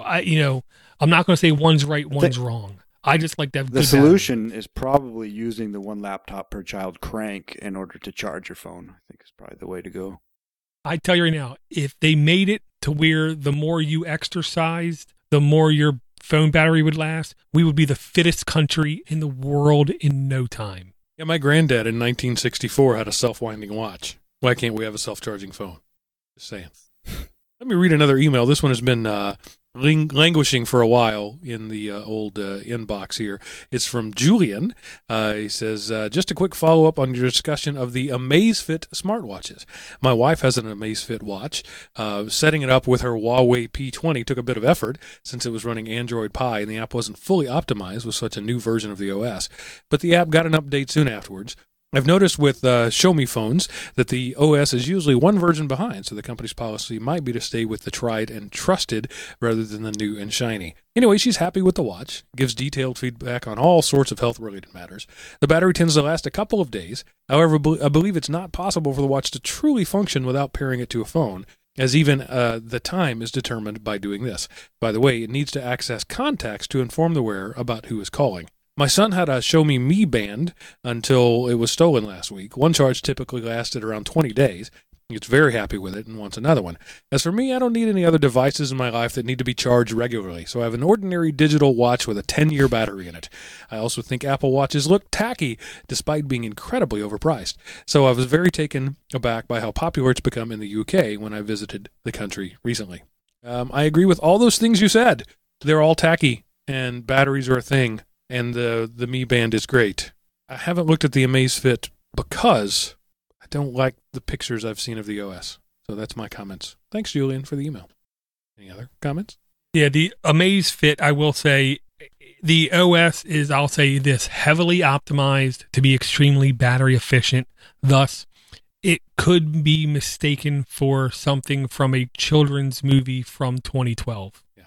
I'm not going to say one's right, one's wrong. I just like to have the good solution is probably using the one laptop per child crank in order to charge your phone. I think is probably the way to go. I tell you right now, if they made it to where the more you exercised, the more your phone battery would last, we would be the fittest country in the world in no time. Yeah, my granddad in 1964 had a self-winding watch. Why can't we have a self-charging phone? Just saying. Let me read another email. This one has been languishing for a while in the old inbox here. It's from Julian. He says, just a quick follow-up on your discussion of the Amazfit smartwatches. My wife has an Amazfit watch. Setting it up with her Huawei P20 took a bit of effort since it was running Android Pie and the app wasn't fully optimized with such a new version of the OS. But the app got an update soon afterwards. I've noticed with Xiaomi phones that the OS is usually one version behind, so the company's policy might be to stay with the tried and trusted rather than the new and shiny. Anyway, she's happy with the watch, gives detailed feedback on all sorts of health-related matters. The battery tends to last a couple of days. However, I believe it's not possible for the watch to truly function without pairing it to a phone, as even the time is determined by doing this. By the way, it needs to access contacts to inform the wearer about who is calling. My son had a Xiaomi Mi Band until it was stolen last week. One charge typically lasted around 20 days. He gets very happy with it and wants another one. As for me, I don't need any other devices in my life that need to be charged regularly, so I have an ordinary digital watch with a 10-year battery in it. I also think Apple Watches look tacky, despite being incredibly overpriced. So I was very taken aback by how popular it's become in the UK when I visited the country recently. I agree with all those things you said. They're all tacky, and batteries are a thing. And the Mi Band is great. I haven't looked at the Amazfit because I don't like the pictures I've seen of the OS. So that's my comments. Thanks, Julian, for the email. Any other comments? Yeah, the Amazfit, I will say, the OS is, I'll say this, heavily optimized to be extremely battery efficient. Thus, it could be mistaken for something from a children's movie from 2012. Yeah.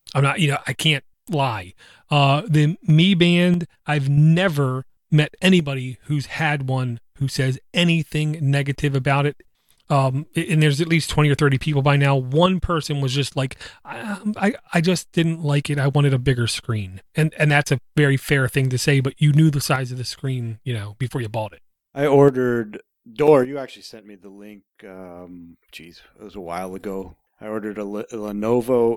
I can't lie. The Mi Band, I've never met anybody who's had one who says anything negative about it. And there's at least 20 or 30 people by now. One person was just like, I just didn't like it. I wanted a bigger screen. And that's a very fair thing to say, but you knew the size of the screen, before you bought it. I ordered, Dor, you actually sent me the link. It was a while ago. I ordered a Lenovo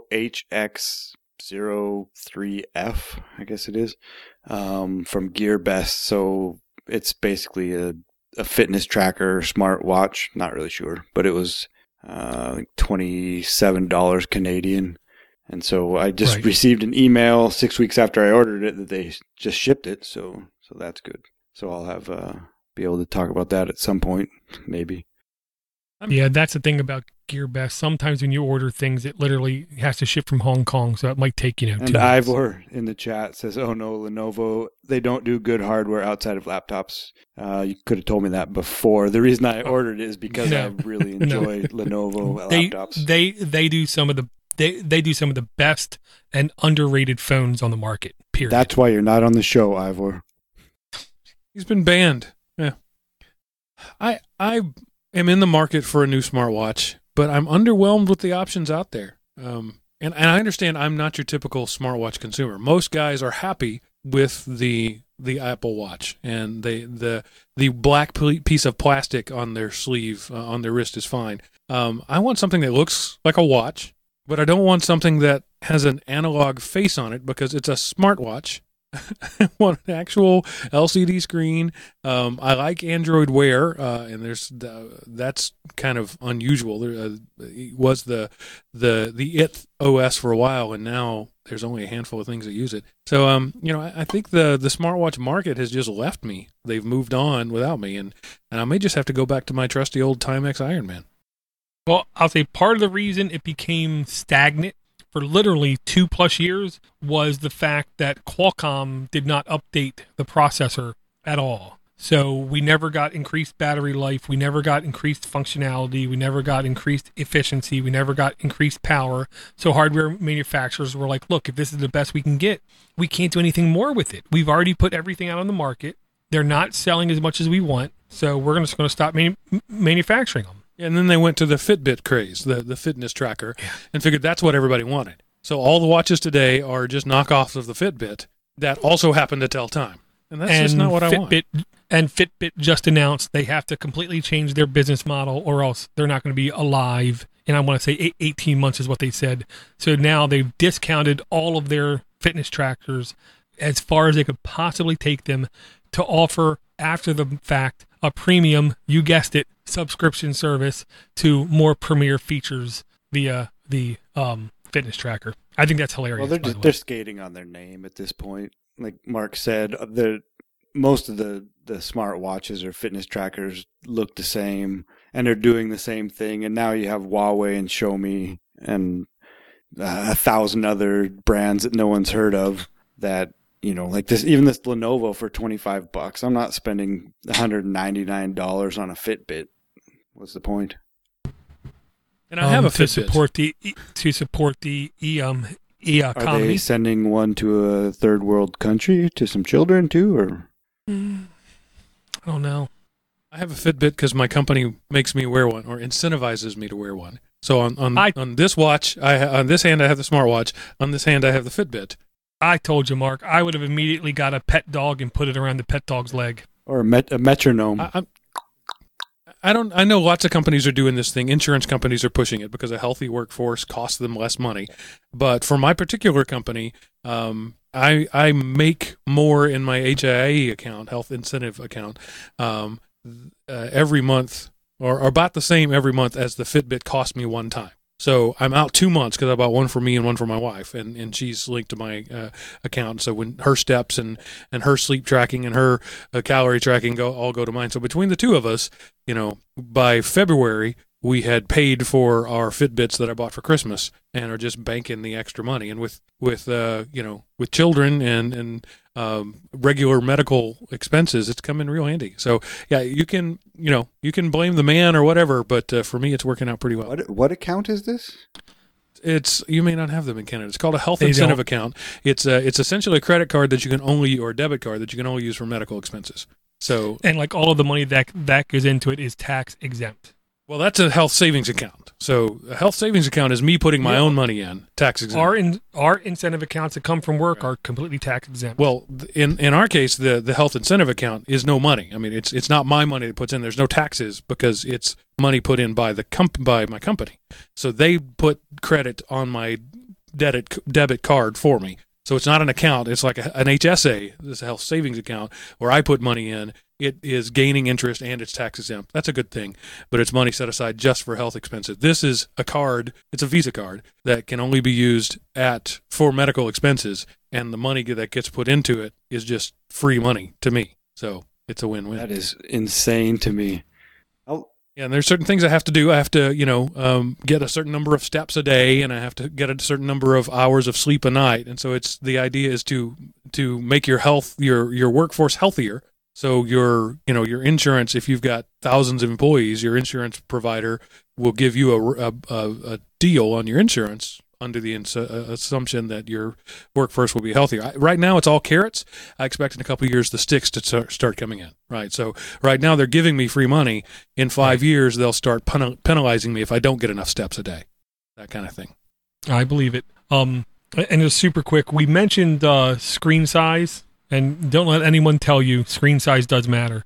HX03F, I guess it is, from GearBest. So it's basically a fitness tracker smartwatch. Not really sure, but it was like $27 Canadian. And so I just received an email 6 weeks after I ordered it that they just shipped it. So that's good. So I'll have be able to talk about that at some point, maybe. Yeah, that's the thing about GearBest. Sometimes when you order things, it literally has to ship from Hong Kong, so it might take, 2 And Ivor in the chat says, oh no, Lenovo, they don't do good hardware outside of laptops. You could have told me that before. The reason I ordered it is because I really enjoy Lenovo laptops. They do some of the they do some of the best and underrated phones on the market, period. That's why you're not on the show, Ivor. He's been banned. Yeah. I am in the market for a new smartwatch, but I'm underwhelmed with the options out there. And I understand I'm not your typical smartwatch consumer. Most guys are happy with the Apple Watch, and the black piece of plastic on their sleeve, on their wrist is fine. I want something that looks like a watch, but I don't want something that has an analog face on it because it's a smartwatch. I want an actual LCD screen. I like Android Wear, and that's kind of unusual. There was the IT OS for a while, and now there's only a handful of things that use it. So, I think the smartwatch market has just left me. They've moved on without me, and I may just have to go back to my trusty old Timex Ironman. Well, I'll say part of the reason it became stagnant for literally 2+ years was the fact that Qualcomm did not update the processor at all. So we never got increased battery life. We never got increased functionality. We never got increased efficiency. We never got increased power. So hardware manufacturers were like, look, if this is the best we can get, we can't do anything more with it. We've already put everything out on the market. They're not selling as much as we want. So we're just going to stop manufacturing them. And then they went to the Fitbit craze, the fitness tracker, and figured that's what everybody wanted. So all the watches today are just knockoffs of the Fitbit that also happen to tell time. And that's just not what I want. And Fitbit just announced they have to completely change their business model or else they're not going to be alive. And I want to say 18 months is what they said. So now they've discounted all of their fitness trackers as far as they could possibly take them to offer, after the fact, a premium, you guessed it, subscription service to more premier features via the fitness tracker. I think that's hilarious. Well, they're skating on their name at this point. Like Mark said, most of the smart watches or fitness trackers look the same, and they're doing the same thing. And now you have Huawei and Xiaomi and 1,000 other brands that no one's heard of that, like this, even this Lenovo for $25. I'm not spending $199 on a Fitbit. What's the point? And I have a Fitbit. To support the economy. Are they sending one to a third world country to some children too, or? I don't know. I have a Fitbit because my company makes me wear one or incentivizes me to wear one. So on this watch, on this hand I have the smartwatch. On this hand I have the Fitbit. I told you, Mark, I would have immediately got a pet dog and put it around the pet dog's leg. Or a metronome. I know lots of companies are doing this thing. Insurance companies are pushing it because a healthy workforce costs them less money. But for my particular company, I make more in my HIE account, health incentive account, every month, or about the same every month as the Fitbit cost me one time. So I'm out 2 months because I bought one for me and one for my wife, and she's linked to my account. So when her steps and her sleep tracking and her calorie tracking all go to mine. So between the two of us, by February we had paid for our Fitbits that I bought for Christmas and are just banking the extra money. And with children and regular medical expenses, it's come in real handy. So yeah, you can blame the man or whatever, but for me, it's working out pretty well. What account is this? You may not have them in Canada. It's called a health incentive account. It's essentially a credit card that you can only, or a debit card that you can only use for medical expenses. So, and like all of the money that goes into it is tax exempt. Well, that's a health savings account. So a health savings account is me putting my own money in, tax exempt. Our incentive accounts that come from work are completely tax exempt. Well, in our case, the health incentive account is no money. I mean, it's not my money that puts in. There's no taxes because it's money put in by by my company. So they put credit on my debit card for me. So it's not an account. It's like an HSA, this health savings account, where I put money in. It is gaining interest and it's tax exempt. That's a good thing, but it's money set aside just for health expenses. This is a card. It's a Visa card that can only be used for medical expenses, and the money that gets put into it is just free money to me. So it's a win-win. That is insane to me. Yeah, and there's certain things I have to do. I have to, get a certain number of steps a day, and I have to get a certain number of hours of sleep a night. And so the idea is to make your health, your workforce healthier. So your insurance, if you've got thousands of employees, your insurance provider will give you a deal on your insurance under the assumption that your workforce will be healthier. Right now, it's all carrots. I expect in a couple of years the sticks to start coming in. Right. So right now they're giving me free money. In 5 years, they'll start penalizing me if I don't get enough steps a day. That kind of thing. I believe it. And just super quick, we mentioned screen size. And don't let anyone tell you screen size does matter.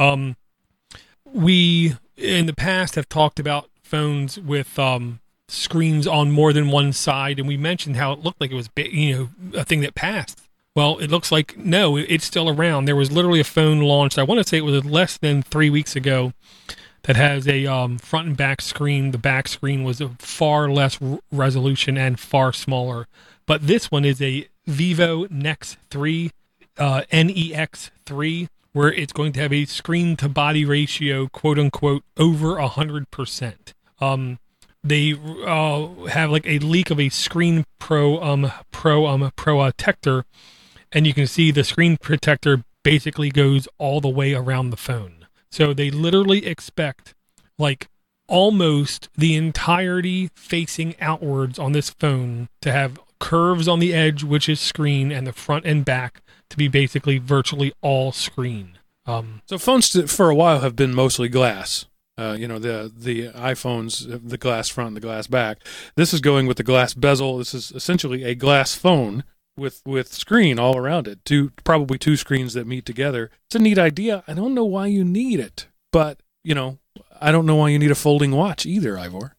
We, in the past, have talked about phones with screens on more than one side, and we mentioned how it looked like it was a thing that passed. Well, it looks like, no, it's still around. There was literally a phone launched, I want to say it was less than 3 weeks ago, that has a front and back screen. The back screen was a far less resolution and far smaller. But this one is a Vivo Nex 3. NEX3, where it's going to have a screen to body ratio, quote unquote, over 100%. They have like a leak of a Screen Protector, and you can see the screen protector basically goes all the way around the phone. So they literally expect like almost the entirety facing outwards on this phone to have curves on the edge, which is screen, and the front and back to be basically virtually all screen. So phones for a while have been mostly glass. The iPhones, the glass front and the glass back. This is going with the glass bezel. This is essentially a glass phone with screen all around it. Probably two screens that meet together. It's a neat idea. I don't know why you need it, but I don't know why you need a folding watch either, Ivor.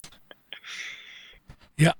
Yeah,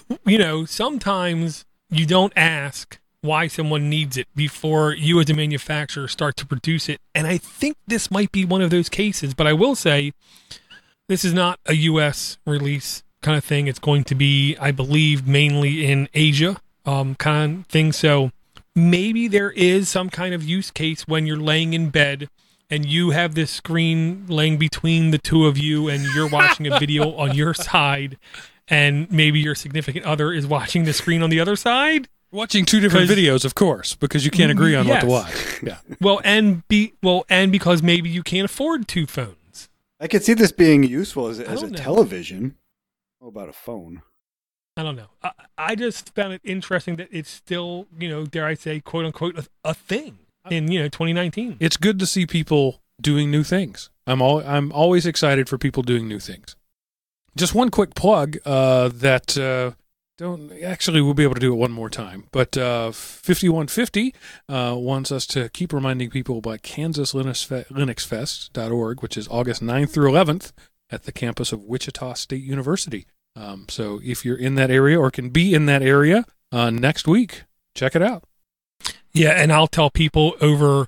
sometimes you don't ask why someone needs it before you as a manufacturer start to produce it. And I think this might be one of those cases, but I will say this is not a U.S. release kind of thing. It's going to be, I believe, mainly in Asia kind of thing. So maybe there is some kind of use case when you're laying in bed and you have this screen laying between the two of you and you're watching a video on your side and maybe your significant other is watching the screen on the other side. Watching two different videos, of course, because you can't agree on what to watch. Yeah. And because maybe you can't afford two phones. I could see this being useful as a television. What about a phone? I don't know. I just found it interesting that it's still, dare I say, quote unquote, a thing in 2019. It's good to see people doing new things. I'm always excited for people doing new things. Just one quick plug that. We'll be able to do it one more time. But 5150 wants us to keep reminding people about KansasLinuxFest.org, which is August 9th through 11th at the campus of Wichita State University. So if you're in that area or can be in that area next week, check it out. Yeah, and I'll tell people over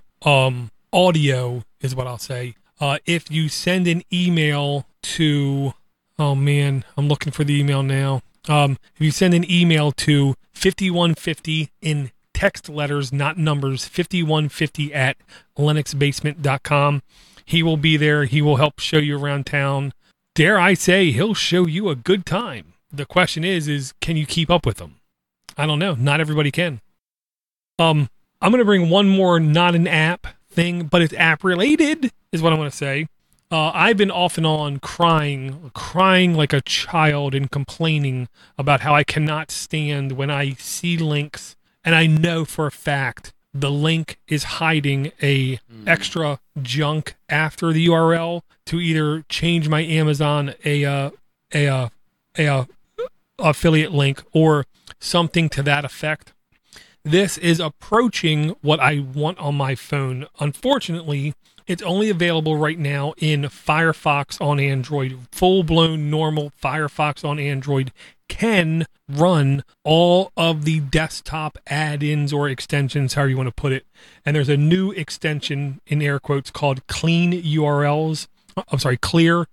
audio is what I'll say. If you send an email to, I'm looking for the email now. If you send an email to 5150 in text letters, not numbers, 5150 at linuxbasement.com, he will be there. He will help show you around town. Dare I say, he'll show you a good time. The question is can you keep up with him? I don't know. Not everybody can. I'm going to bring one more, not an app thing, but it's app related, is what I'm going to say. I've been off and on crying like a child and complaining about how I cannot stand when I see links, and I know for a fact the link is hiding a extra junk after the URL to either change my Amazon a affiliate link or something to that effect. This is approaching what I want on my phone. Unfortunately, it's only available right now in Firefox on Android. Full-blown normal Firefox on Android can run all of the desktop add-ins or extensions, however you want to put it. And there's a new extension, in air quotes, called Clean URLs. I'm sorry, Clear,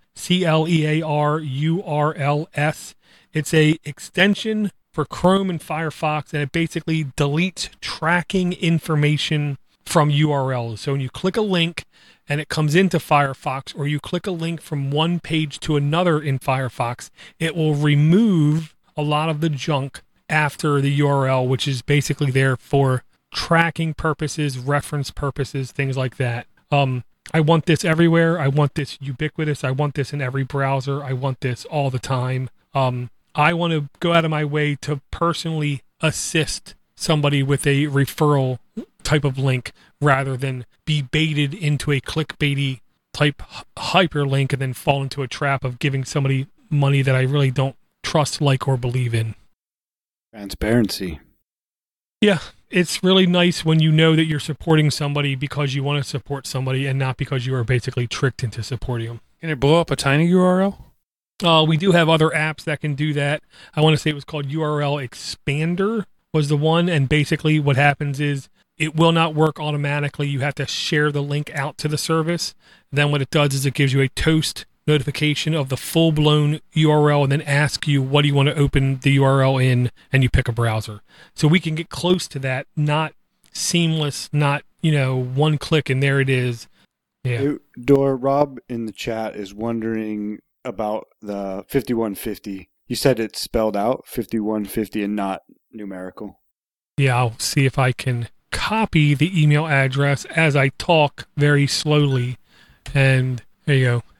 CLEAR-URLS. It's a extension for Chrome and Firefox, and it basically deletes tracking information from URLs. So when you click a link and it comes into Firefox, or you click a link from one page to another in Firefox, it will remove a lot of the junk after the URL, which is basically there for tracking purposes, reference purposes, things like that. I want this everywhere. I want this ubiquitous. I want this in every browser. I want this all the time. I want to go out of my way to personally assist somebody with a referral type of link rather than be baited into a clickbaity type hyperlink and then fall into a trap of giving somebody money that I really don't trust, like, or believe in. Transparency. Yeah, it's really nice when you know that you're supporting somebody because you want to support somebody and not because you are basically tricked into supporting them. Can it blow up a tiny URL? We do have other apps that can do that. I want to say it was called URL Expander was the one, and basically what happens is it will not work automatically. You have to share the link out to the service. Then what it does is it gives you a toast notification of the full-blown URL and then ask you what do you want to open the URL in, and you pick a browser. So we can get close to that, not seamless, not, one click and there it is. Yeah. Hey, Dor, Rob in the chat is wondering about the 5150. You said it's spelled out 5150 and not numerical. Yeah, I'll see if I can copy the email address as I talk very slowly. And there you go.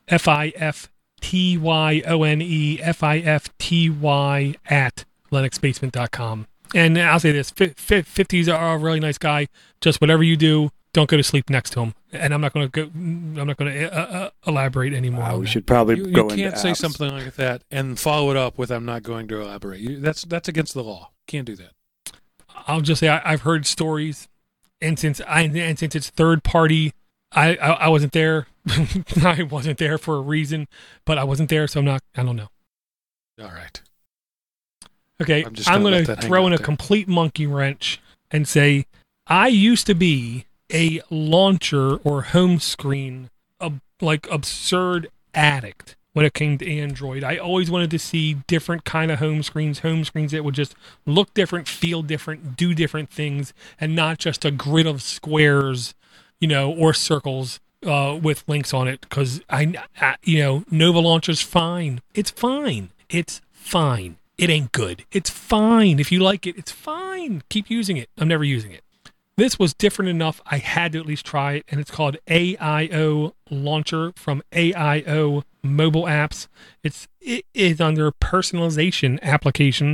FIFTYONE at linuxbasement.com. And I'll say this, 50's are a really nice guy. Just whatever you do, don't go to sleep next to him. And I'm not going to elaborate anymore. We should probably go into You can't say apps. something like that and follow it up with "I'm not going to elaborate." That's against the law. Can't do that. I'll just say I've heard stories, and since it's third party, I wasn't there. I wasn't there for a reason, but I wasn't there, so I don't know. All right. Okay, I'm going to throw in a complete monkey wrench and say I used to be a launcher or home screen absurd addict when it came to Android. I always wanted to see different kind of home screens that would just look different, feel different, do different things, and not just a grid of squares, or circles with links on it. Because Nova Launcher's fine. It's fine. It's fine. It ain't good. It's fine. If you like it, it's fine. Keep using it. I'm never using it. This was different enough. I had to at least try it, and it's called AIO Launcher from AIO Mobile Apps. It is under personalization application.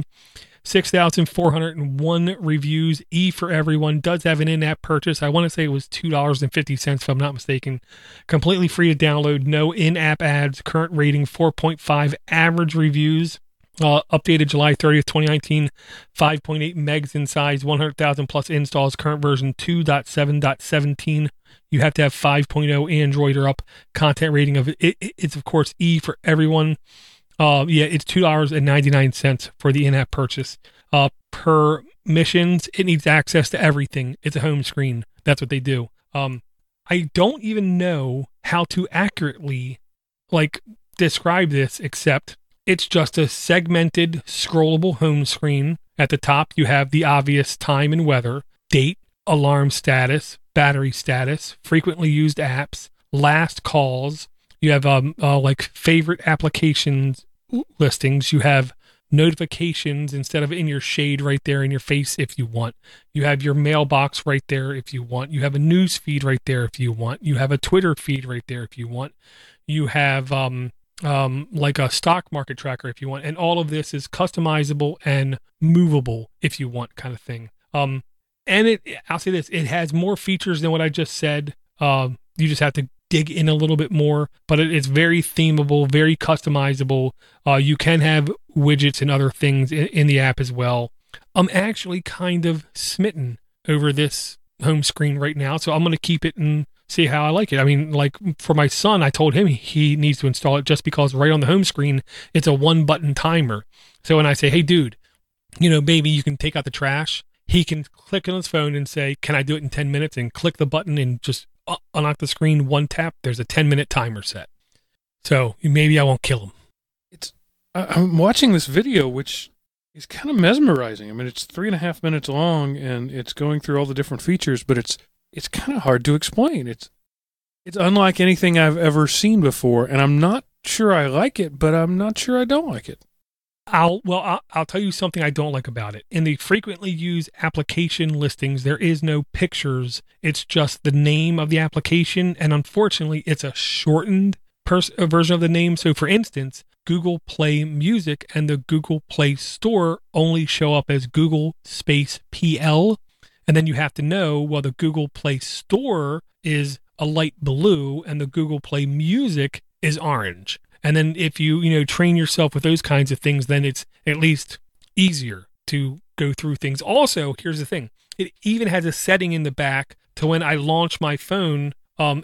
6,401 reviews. E for everyone. Does have an in-app purchase. I want to say it was $2.50 if I'm not mistaken. Completely free to download. No in-app ads. Current rating 4.5. Average reviews. Updated July 30th, 2019, 5.8 megs in size, 100,000 plus installs, current version 2.7.17. You have to have 5.0 Android or up. Content rating of it's of course E for everyone. It's $2.99 for the in-app purchase. Permissions, it needs access to everything. It's a home screen. That's what they do. I don't even know how to accurately describe this, except it's just a segmented, scrollable home screen. At the top, you have the obvious time and weather, date, alarm status, battery status, frequently used apps, last calls. You have favorite applications listings. You have notifications instead of in your shade right there in your face if you want. You have your mailbox right there if you want. You have a news feed right there if you want. You have a Twitter feed right there if you want. You have a stock market tracker if you want, and all of this is customizable and movable if you want, kind of thing. And I'll say this, it has more features than what I just said. You just have to dig in a little bit more, but it's very themable, very customizable. You can have widgets and other things in the app as well. I'm actually kind of smitten over this home screen right now, so I'm going to keep it and see how I like it. I mean, for my son, I told him he needs to install it just because right on the home screen, it's a 1-button timer. So when I say, hey, dude, baby, you can take out the trash, he can click on his phone and say, can I do it in 10 minutes? And click the button and just unlock the screen, one tap. There's a 10-minute timer set. So maybe I won't kill him. I'm watching this video, which is kind of mesmerizing. I mean, it's 3.5 minutes long, and it's going through all the different features, but it's kind of hard to explain. It's unlike anything I've ever seen before, and I'm not sure I like it, but I'm not sure I don't like it. I'll tell you something I don't like about it. In the frequently used application listings, there is no pictures. It's just the name of the application, and unfortunately, it's a shortened version of the name. So, for instance, Google Play Music and the Google Play Store only show up as Google space PL. And then you have to know, well, the Google Play Store is a light blue and the Google Play Music is orange. And then if you train yourself with those kinds of things, then it's at least easier to go through things. Also, here's the thing. It even has a setting in the back to when I launch my phone and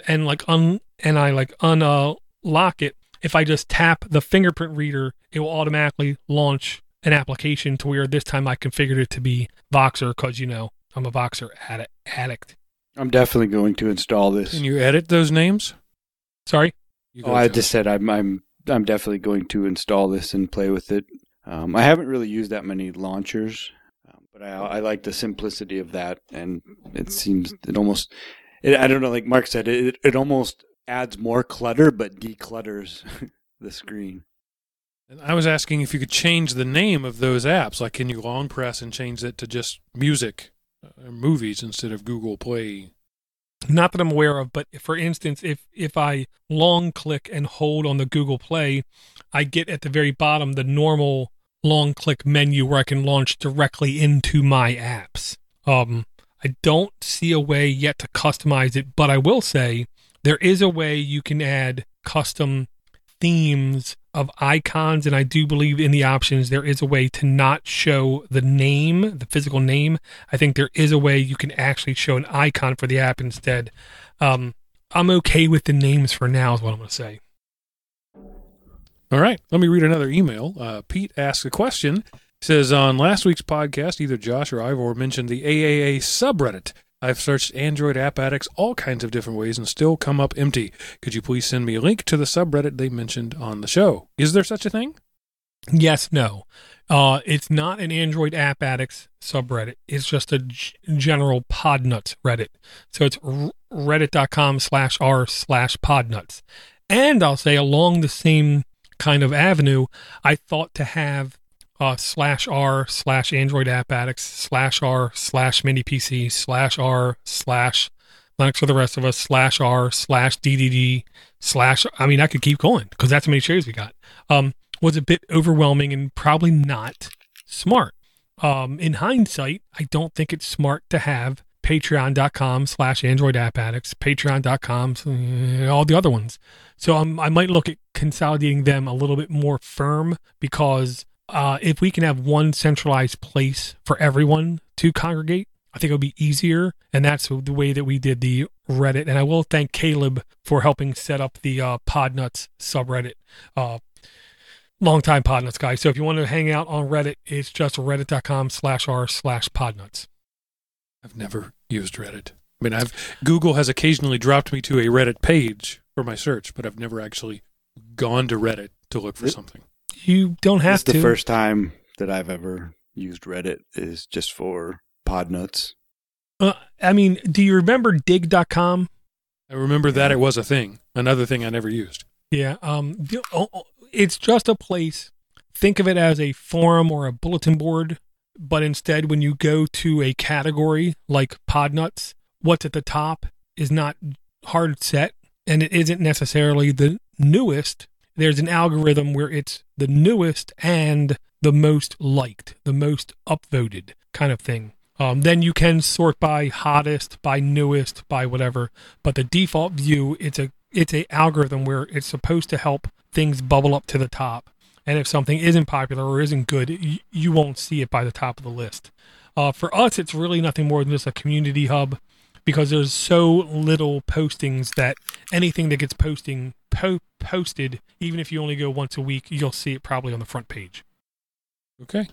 unlock it, if I just tap the fingerprint reader, it will automatically launch an application to where this time I configured it to be Voxer because, I'm a Voxer addict. I'm definitely going to install this. Can you edit those names? Sorry? I just said I'm definitely going to install this and play with it. I haven't really used that many launchers, but I like the simplicity of that, and it seems I don't know, like Mark said, it almost adds more clutter but declutters the screen. And I was asking if you could change the name of those apps. Like, can you long press and change it to just music movies instead of Google Play. Not that I'm aware of, but for instance, if I long click and hold on the Google Play, I get at the very bottom the normal long click menu where I can launch directly into my apps. I don't see a way yet to customize it, but I will say there is a way you can add custom themes of icons, and I do believe in the options there is a way to not show the name, the physical name. I think there is a way you can actually show an icon for the app instead. I'm okay with the names for now is what I'm going to say. All right, let me read another email. Pete asks a question. He says, on last week's podcast, either Josh or Ivor mentioned the AAA subreddit. I've searched Android App Addicts all kinds of different ways and still come up empty. Could you please send me a link to the subreddit they mentioned on the show? Is there such a thing? Yes, no. It's not an Android App Addicts subreddit. It's just a general Podnuts Reddit. So it's reddit.com/r/podnuts. And I'll say along the same kind of avenue, I thought to have /r/Android App Addicts /r/Mini PC /r/Linux for the rest of us /r/DDD I mean, I could keep going because that's how many shows we got. Was a bit overwhelming and probably not smart. In hindsight, I don't think it's smart to have patreon.com/Android App Addicts, patreon.com, all the other ones. So I might look at consolidating them a little bit more firm because if we can have one centralized place for everyone to congregate, I think it'll be easier. And that's the way that we did the Reddit. And I will thank Caleb for helping set up the Podnuts subreddit. Longtime Podnuts guy. So if you want to hang out on Reddit, it's just reddit.com/r/Podnuts. I've never used Reddit. I mean, Google has occasionally dropped me to a Reddit page for my search, but I've never actually gone to Reddit to look for something. You don't have to. The first time that I've ever used Reddit is just for Podnuts. I mean, do you remember dig.com? I remember that it was a thing. Another thing I never used. Yeah. It's just a place. Think of it as a forum or a bulletin board, but instead when you go to a category like Podnuts, what's at the top is not hard set, and it isn't necessarily the newest. There's an algorithm where it's the newest and the most liked, the most upvoted kind of thing. Then you can sort by hottest, by newest, by whatever. But the default view, it's a algorithm where it's supposed to help things bubble up to the top. And if something isn't popular or isn't good, you won't see it by the top of the list. For us, it's really nothing more than just a community hub because there's so little postings that anything that gets posted, even if you only go once a week, you'll see it probably on the front page. Okay.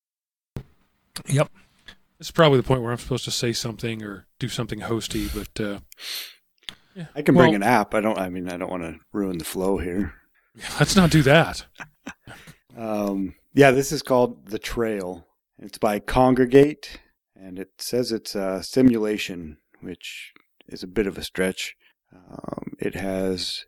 Yep. This is probably the point where I'm supposed to say something or do something hosty, but yeah. I can bring an app. I don't want to ruin the flow here. Let's not do that. This is called The Trail. It's by Congregate, and it says it's a simulation, which is a bit of a stretch. It has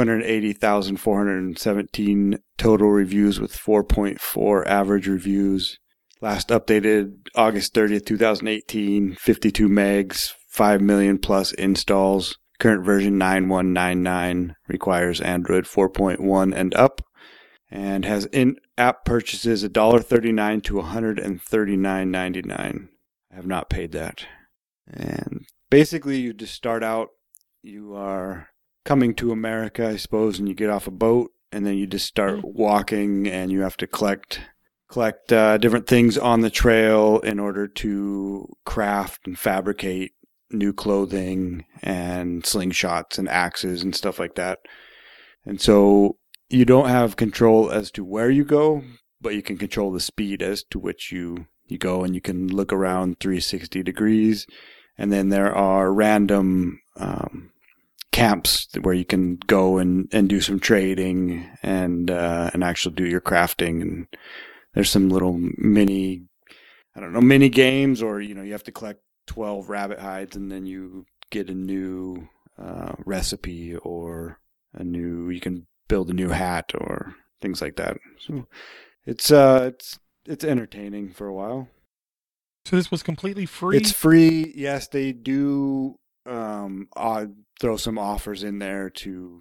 280,417 total reviews with 4.4 average reviews. Last updated August 30th, 2018, 52 megs, 5 million plus installs. Current version 9199, requires Android 4.1 and up, and has in-app purchases $1.39 to $139.99. I have not paid that. And basically you just start out, you are coming to America, I suppose, and you get off a boat, and then you just start walking, and you have to collect different things on the trail in order to craft and fabricate new clothing and slingshots and axes and stuff like that. And so you don't have control as to where you go, but you can control the speed as to which you go, and you can look around 360 degrees. And then there are random camps where you can go and do some trading and actually do your crafting. And there's some little mini games, or you have to collect 12 rabbit hides and then you get a new recipe, or you can build a new hat or things like that. So it's entertaining for a while. So this was completely free? It's free. Yes, they do throw some offers in there to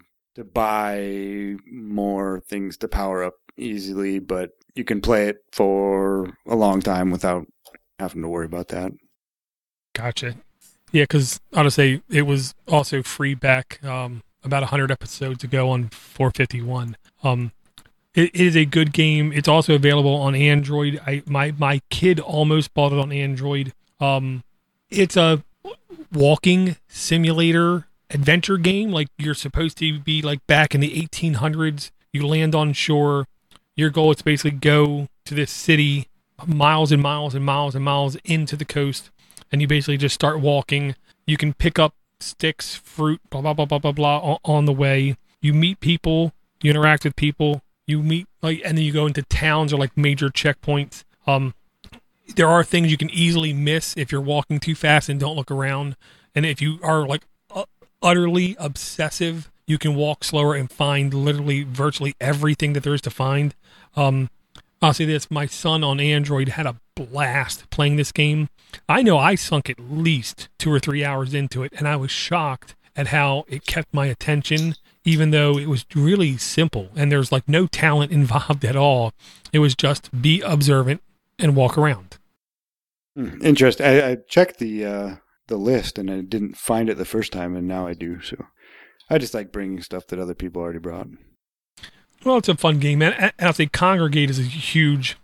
buy more things to power up easily, but you can play it for a long time without having to worry about that. Gotcha. Yeah, because honestly, it was also free back about 100 episodes ago on 451. It is a good game. It's also available on Android. My kid almost bought it on Android. It's a walking simulator adventure game. Like you're supposed to be like back in the 1800s. You land on shore. Your goal is to basically go to this city miles and miles and miles and miles into the coast, and you basically just start walking. You can pick up sticks, fruit, blah, blah, blah, blah, blah, blah on the way. You meet people. You interact with people. You meet and then you go into towns or like major checkpoints. There are things you can easily miss if you're walking too fast and don't look around. And if you are like utterly obsessive, you can walk slower and find literally virtually everything that there is to find. I'll say this: my son on Android had a blast playing this game. I know I sunk at least 2 or 3 hours into it, and I was shocked at how it kept my attention, even though it was really simple and there's like no talent involved at all. It was just be observant and walk around. Interesting. I checked the list and I didn't find it the first time, and now I do. So I just like bringing stuff that other people already brought. Well, it's a fun game, and I'll say Congregate is a huge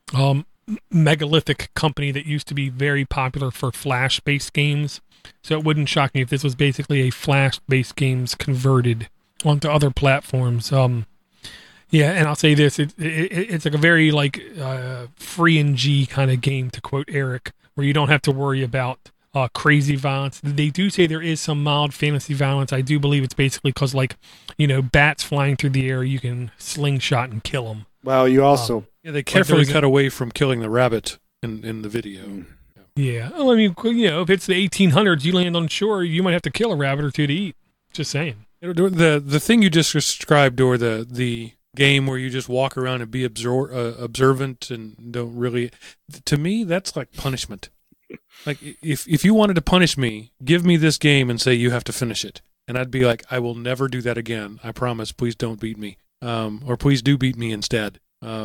megalithic company that used to be very popular for Flash-based games. So it wouldn't shock me if this was basically a Flash-based games converted onto other platforms. Yeah, and I'll say this: it's like a very like free and G kind of game, to quote Eric, where you don't have to worry about crazy violence. They do say there is some mild fantasy violence. I do believe it's basically because, like, bats flying through the air, you can slingshot and kill them. Well, you also they carefully cut away from killing the rabbit in the video. Yeah, well, I mean, if it's the 1800s, you land on shore, you might have to kill a rabbit or two to eat. Just saying. The thing you just described, or the game where you just walk around and be observant and don't really, to me, that's like punishment. Like if you wanted to punish me, give me this game and say you have to finish it, and I'd be like, I will never do that again. I promise. Please don't beat me, or please do beat me instead.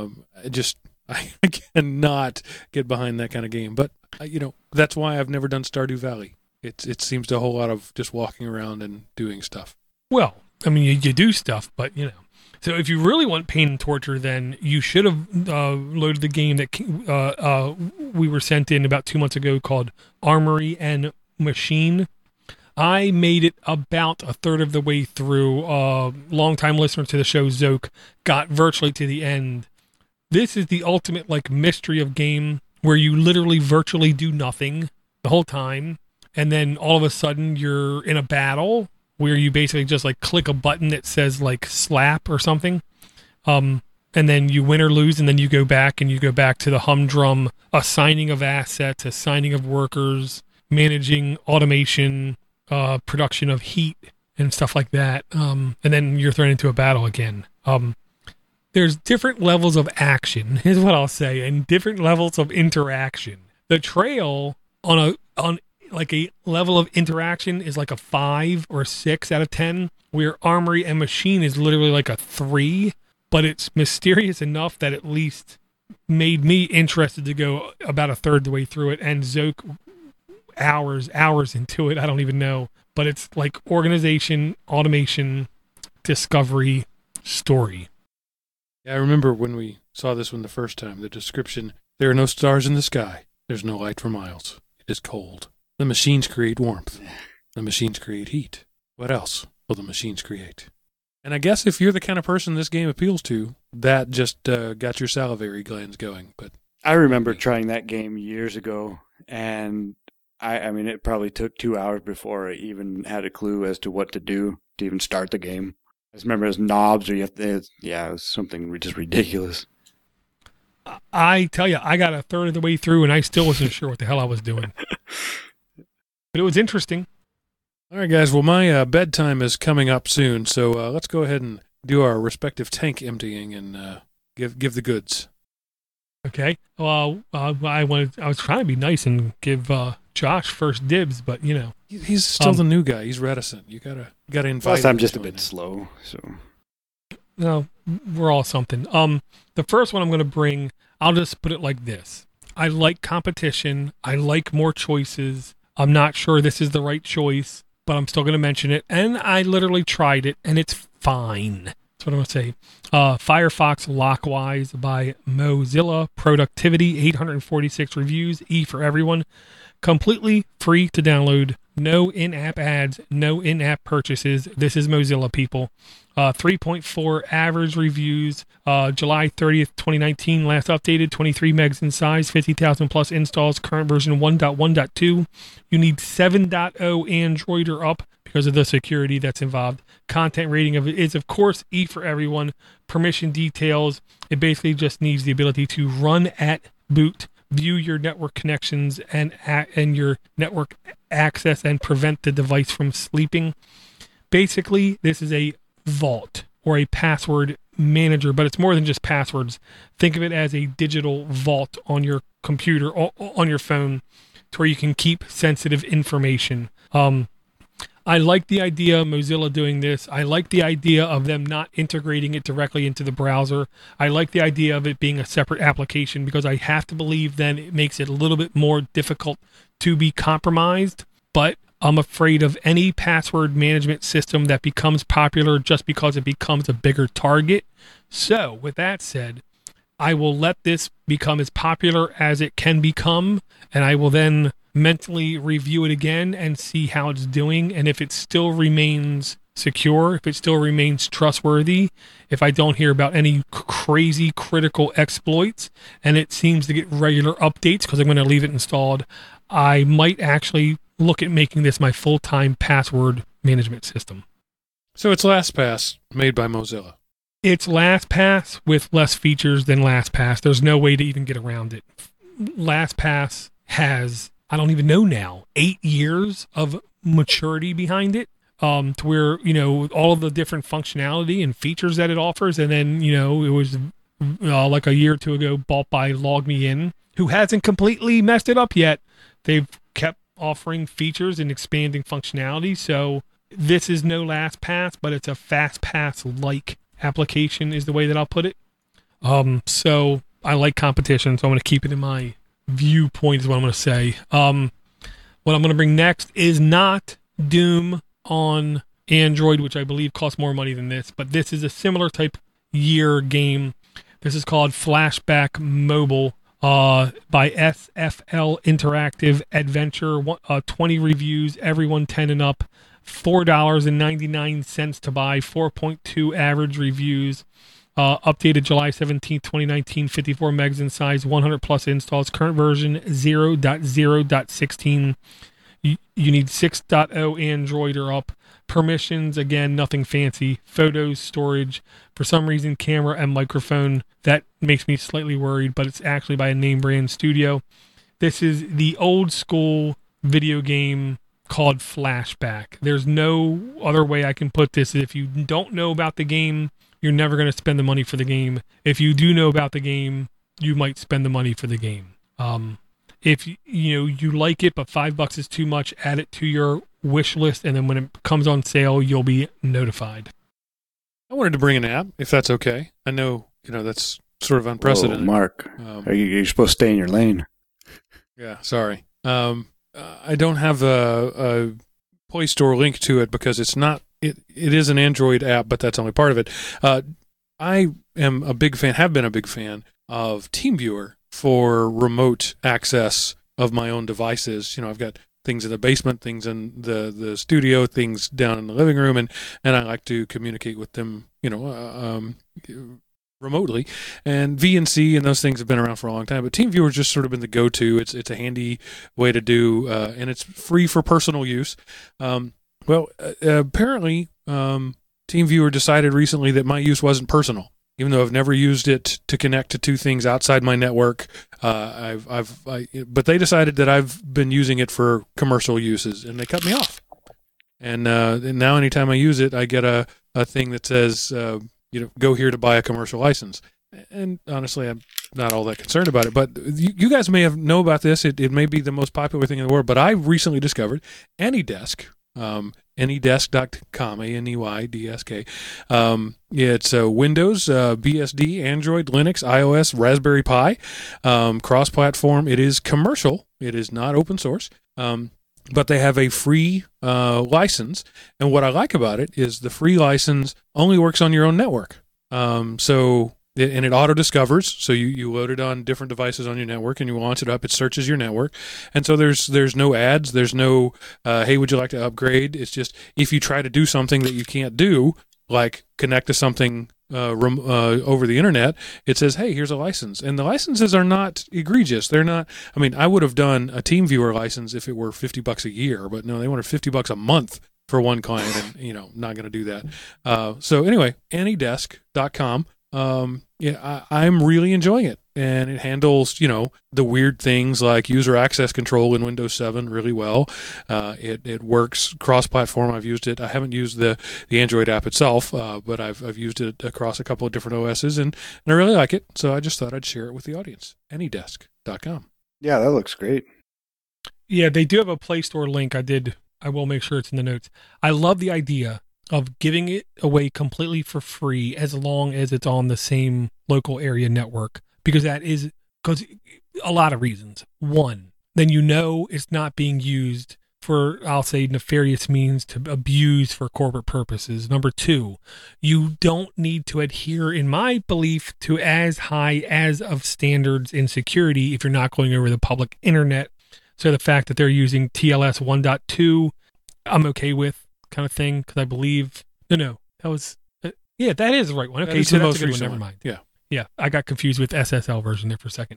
I cannot get behind that kind of game. But that's why I've never done Stardew Valley. It seems to a whole lot of just walking around and doing stuff. Well, I mean, you do stuff, but So if you really want pain and torture, then you should have loaded the game that we were sent in about 2 months ago called Armory and Machine. I made it about a third of the way through. Longtime listener to the show, Zoke, got virtually to the end. This is the ultimate like mystery of game where you literally virtually do nothing the whole time, and then all of a sudden you're in a battle where you basically just like click a button that says like slap or something. And then you win or lose, and then you go back to the humdrum assigning of assets, assigning of workers, managing automation, production of heat and stuff like that. And then you're thrown into a battle again. There's different levels of action, is what I'll say, and different levels of interaction. The trail on like a level of interaction is like a 5 or 6 out of 10, where Armory and Machine is literally like a 3, but it's mysterious enough that at least made me interested to go about a third of the way through it, and Zoke hours into it. I don't even know, but it's like organization, automation, discovery, story. Yeah, I remember when we saw this one the first time, the description: there are no stars in the sky. There's no light for miles. It is cold. The machines create warmth. The machines create heat. What else will the machines create? And I guess if you're the kind of person this game appeals to, that just got your salivary glands going. But I remember trying that game years ago, and I mean, it probably took 2 hours before I even had a clue as to what to do to even start the game. I just remember it was knobs, or it was something just ridiculous. I tell you, I got a third of the way through, and I still wasn't sure what the hell I was doing. But it was interesting. All right, guys. Well, my bedtime is coming up soon, so let's go ahead and do our respective tank emptying and give the goods. Okay. Well, I was trying to be nice and give Josh first dibs, but He's still the new guy. He's reticent. You gotta invite Plus, him. I'm just a bit slow, so. no, we're all something. The first one I'm going to bring, I'll just put it like this: I like competition. I like more choices. I'm not sure this is the right choice, but I'm still going to mention it. And I literally tried it, and it's fine. That's what I'm going to say. Firefox Lockwise by Mozilla. Productivity, 846 reviews. E for everyone. Completely free to download. No in-app ads. No in-app purchases. This is Mozilla, people. 3.4 average reviews. July 30th, 2019. Last updated. 23 megs in size. 50,000 plus installs. Current version 1.1.2. You need 7.0 Android or up because of the security that's involved. Content rating of it is, of course, E for everyone. Permission details. It basically just needs the ability to run at boot, view your network connections and your network access, and prevent the device from sleeping. Basically, this is a vault or a password manager, but it's more than just passwords. Think of it as a digital vault on your computer or on your phone to where you can keep sensitive information. I like the idea of Mozilla doing this. I like the idea of them not integrating it directly into the browser. I like the idea of it being a separate application because I have to believe then it makes it a little bit more difficult to be compromised. But I'm afraid of any password management system that becomes popular just because it becomes a bigger target. So with that said, I will let this become as popular as it can become, and I will then mentally review it again and see how it's doing, and if it still remains secure, if it still remains trustworthy, if I don't hear about any crazy critical exploits, and it seems to get regular updates because I'm going to leave it installed, I might actually look at making this my full-time password management system. So it's LastPass made by Mozilla. It's LastPass with less features than LastPass. There's no way to even get around it. LastPass has, I don't even know now, 8 years of maturity behind it, to where, all of the different functionality and features that it offers. And then, it was like a year or two ago bought by LogMeIn, who hasn't completely messed it up yet. They've kept offering features and expanding functionality. So this is no LastPass, but it's a FastPass-like application is the way that I'll put it. So I like competition, so I'm going to keep it in my viewpoint is what I'm going to say. What I'm going to bring next is not Doom on Android, which I believe costs more money than this, but this is a similar type year game. This is called Flashback Mobile by SFL Interactive Adventure. 20 reviews, everyone 10 and up. $4.99 to buy. 4.2 average reviews. Updated July 17th, 2019, 54 megs in size, 100 plus installs. Current version 0.0.16. You need 6.0 Android or up. Permissions, again, nothing fancy. Photos, storage. For some reason, camera and microphone. That makes me slightly worried, but it's actually by a name brand studio. This is the old school video game called Flashback. There's no other way I can put this. If you don't know about the game, you're never going to spend the money for the game. If you do know about the game, you might spend the money for the game. If you like it, but $5 is too much, add it to your wish list, and then when it comes on sale, you'll be notified. I wanted to bring an app, if that's okay. I know, that's sort of unprecedented. Whoa, Mark, you're supposed to stay in your lane. Yeah, sorry. I don't have a Play Store link to it because it's not. It is an Android app, but that's only part of it. I am a big fan, have been a big fan of TeamViewer for remote access of my own devices. I've got things in the basement, things in the studio, things down in the living room, and I like to communicate with them, remotely. And VNC and those things have been around for a long time, but TeamViewer has just sort of been the go-to. It's a handy way to do, and it's free for personal use. Apparently, TeamViewer decided recently that my use wasn't personal, even though I've never used it to connect to two things outside my network. But they decided that I've been using it for commercial uses, and they cut me off. And now anytime I use it, I get a thing that says, go here to buy a commercial license. and honestly, I'm not all that concerned about it. But you guys may know about this. It may be the most popular thing in the world. But I recently discovered AnyDesk. Anydesk.com, ANEYDSK. It's Windows, BSD, Android, Linux, iOS, Raspberry Pi, cross-platform. It is commercial. It is not open source. But they have a free license. And what I like about it is the free license only works on your own network. And it auto-discovers, so you load it on different devices on your network, and you launch it up. It searches your network, and so there's no ads, there's no, hey, would you like to upgrade? It's just if you try to do something that you can't do, like connect to something over the internet, it says, hey, here's a license. And the licenses are not egregious. They're not, I mean, I would have done a TeamViewer license if it were $50 a year, but no, they wanted $50 a month for one client, and, not going to do that. So anyway, AnyDesk.com. I'm really enjoying it, and it handles, the weird things like user access control in Windows 7 really well. It works cross-platform. I've used it. I haven't used the Android app itself, but I've used it across a couple of different OSs, and I really like it. So I just thought I'd share it with the audience. AnyDesk.com. Yeah, that looks great. Yeah, they do have a Play Store link. I will make sure it's in the notes. I love the idea of giving it away completely for free as long as it's on the same local area network, because a lot of reasons. One, then it's not being used for, I'll say, nefarious means to abuse for corporate purposes. Number two, you don't need to adhere, in my belief, to as high as of standards in security if you're not going over the public internet. So the fact that they're using TLS 1.2, I'm okay with, kind of thing, because I believe that was that is the right one. Okay, so that's a good one. Never mind. Yeah, I got confused with SSL version there for a second.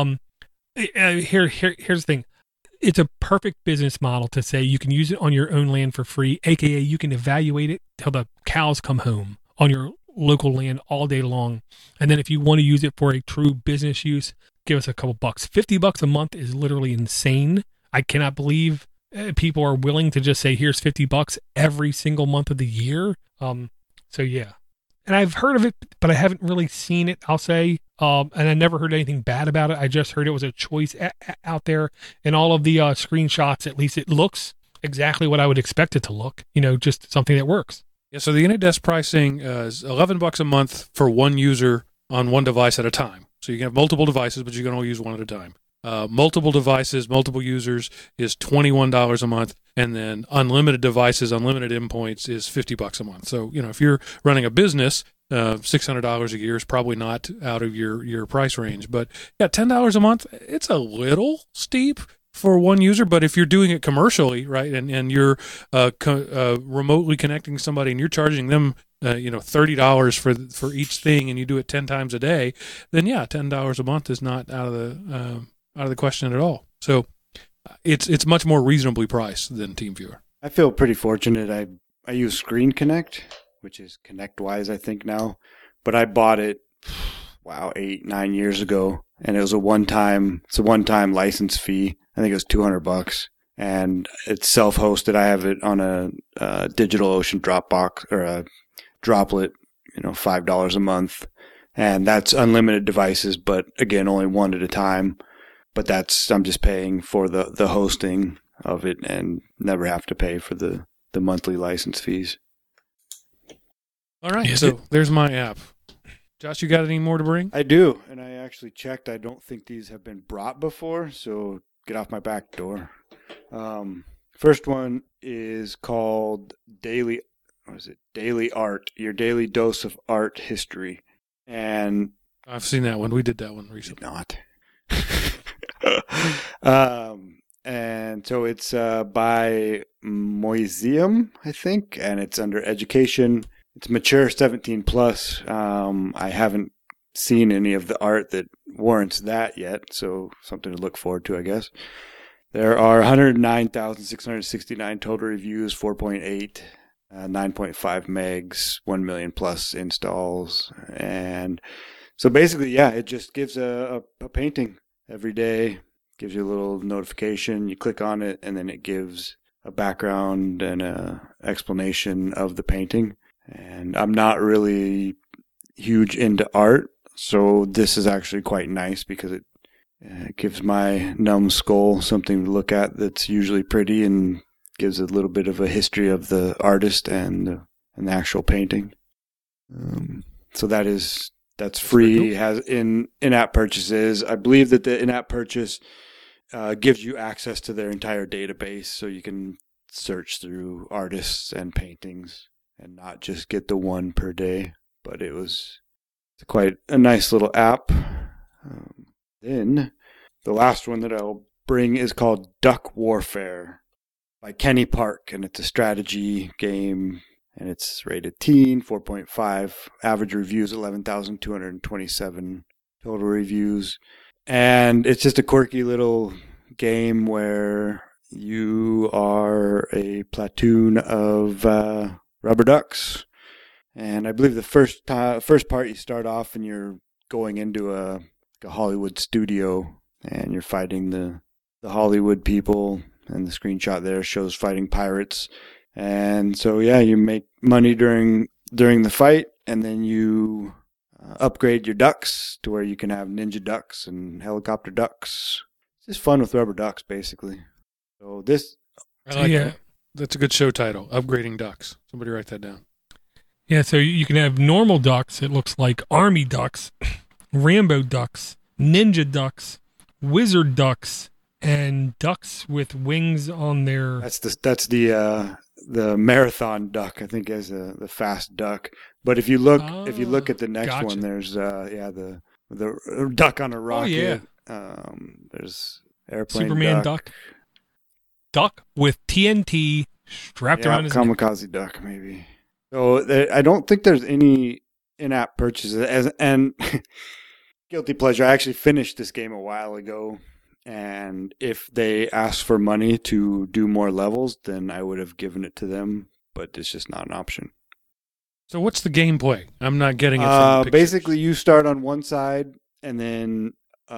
Here's the thing. It's a perfect business model to say you can use it on your own land for free, aka you can evaluate it till the cows come home on your local land all day long, and then if you want to use it for a true business use, give us a couple bucks. $50 a month is literally insane. I cannot believe people are willing to just say, here's $50 every single month of the year. So yeah. And I've heard of it, but I haven't really seen it, I'll say. And I never heard anything bad about it. I just heard it was a choice out there. And all of the screenshots, at least it looks exactly what I would expect it to look. Just something that works. Yeah, so the AnyDesk pricing is $11 a month for one user on one device at a time. So you can have multiple devices, but you can only use one at a time. Multiple devices, multiple users is $21 a month, and then unlimited devices, unlimited endpoints is $50 a month. So, if you're running a business, $600 a year is probably not out of your price range. But yeah, $10 a month, it's a little steep for one user, but if you're doing it commercially, right, and you're remotely connecting somebody and you're charging them $30 for each thing, and you do it 10 times a day, then yeah, $10 a month is not out of the question at all. So it's much more reasonably priced than TeamViewer. I feel pretty fortunate. I use Screen Connect, which is ConnectWise, I think now, but I bought it 8-9 years ago, and it was a one-time license fee. I think it was $200, and it's self-hosted. I have it on a DigitalOcean Dropbox or a Droplet, $5 a month, and that's unlimited devices, but again, only one at a time. But I'm just paying for the hosting of it and never have to pay for the monthly license fees. All right, so there's my app. Josh, you got any more to bring? I do, and I actually checked. I don't think these have been brought before, so get off my back door. First one is called Daily Art, your daily dose of art history. And I've seen that one. We did that one recently. Not. And so it's by Moiseum, I think, and it's under education. It's mature 17 plus. I haven't seen any of the art that warrants that yet, so something to look forward to, I guess. There are 109,669 total reviews, 4.8, 9.5 megs, 1 million plus installs. And so basically, yeah, it just gives a painting every day, gives you a little notification. You click on it, and then it gives a background and a explanation of the painting. And I'm not really huge into art, So this is actually quite nice because it gives my numbskull something to look at that's usually pretty and gives a little bit of a history of the artist and the actual painting. So that's free. Has in-app purchases. I believe that the in-app purchase gives you access to their entire database, so you can search through artists and paintings and not just get the one per day. But it's quite a nice little app. Then the last one that I'll bring is called Duck Warfare by Kenny Park, and it's a strategy game, and it's rated teen, 4.5. Average reviews, 11,227 total reviews. And it's just a quirky little game where you are a platoon of rubber ducks. And I believe the first part you start off and you're going into a Hollywood studio and you're fighting the Hollywood people, and the screenshot there shows fighting pirates. And so you make money during the fight, and then you upgrade your ducks to where you can have ninja ducks and helicopter ducks. It's just fun with rubber ducks, basically. So this, I like that. That's a good show title, Upgrading Ducks. Somebody write that down. Yeah, so you can have normal ducks. It looks like army ducks, Rambo ducks, ninja ducks, wizard ducks, and ducks with wings on their. That's the marathon duck, I think, as the fast duck. But if you look at the next one, there's the duck on a rocket. Oh, yeah. There's airplane Superman duck with TNT strapped around his neck. Kamikaze duck, maybe. So I don't think there's any in-app purchases. And guilty pleasure, I actually finished this game a while ago. And if they asked for money to do more levels, then I would have given it to them. But it's just not an option. So what's the gameplay? I'm not getting it from the pictures. Basically, you start on one side, and then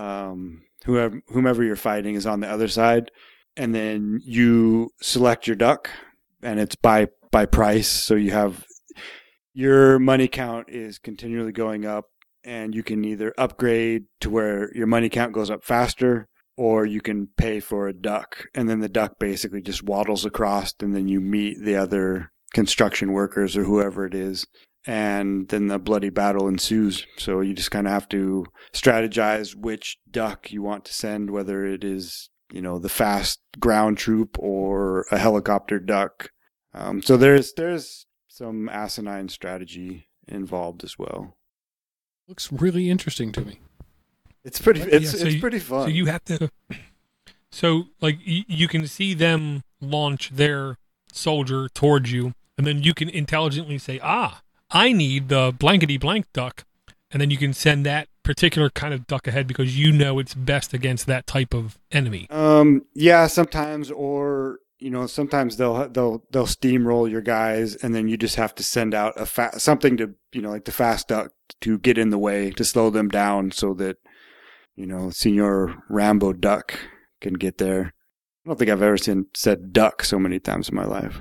whomever you're fighting is on the other side. And then you select your duck, and it's by price. So you have your money count is continually going up, and you can either upgrade to where your money count goes up faster, or you can pay for a duck, and then the duck basically just waddles across, and then you meet the other construction workers or whoever it is, and then the bloody battle ensues. So you just kind of have to strategize which duck you want to send, whether it is, the fast ground troop or a helicopter duck. So there's some asinine strategy involved as well. Looks really interesting to me. It's pretty. It's pretty fun. So you have to. So you can see them launch their soldier towards you, and then you can intelligently say, I need the blankety blank duck, and then you can send that particular kind of duck ahead because it's best against that type of enemy. Yeah, sometimes, or sometimes they'll steamroll your guys, and then you just have to send out something to like the fast duck to get in the way to slow them down so that Senor Rambo Duck can get there. I don't think I've ever said duck so many times in my life.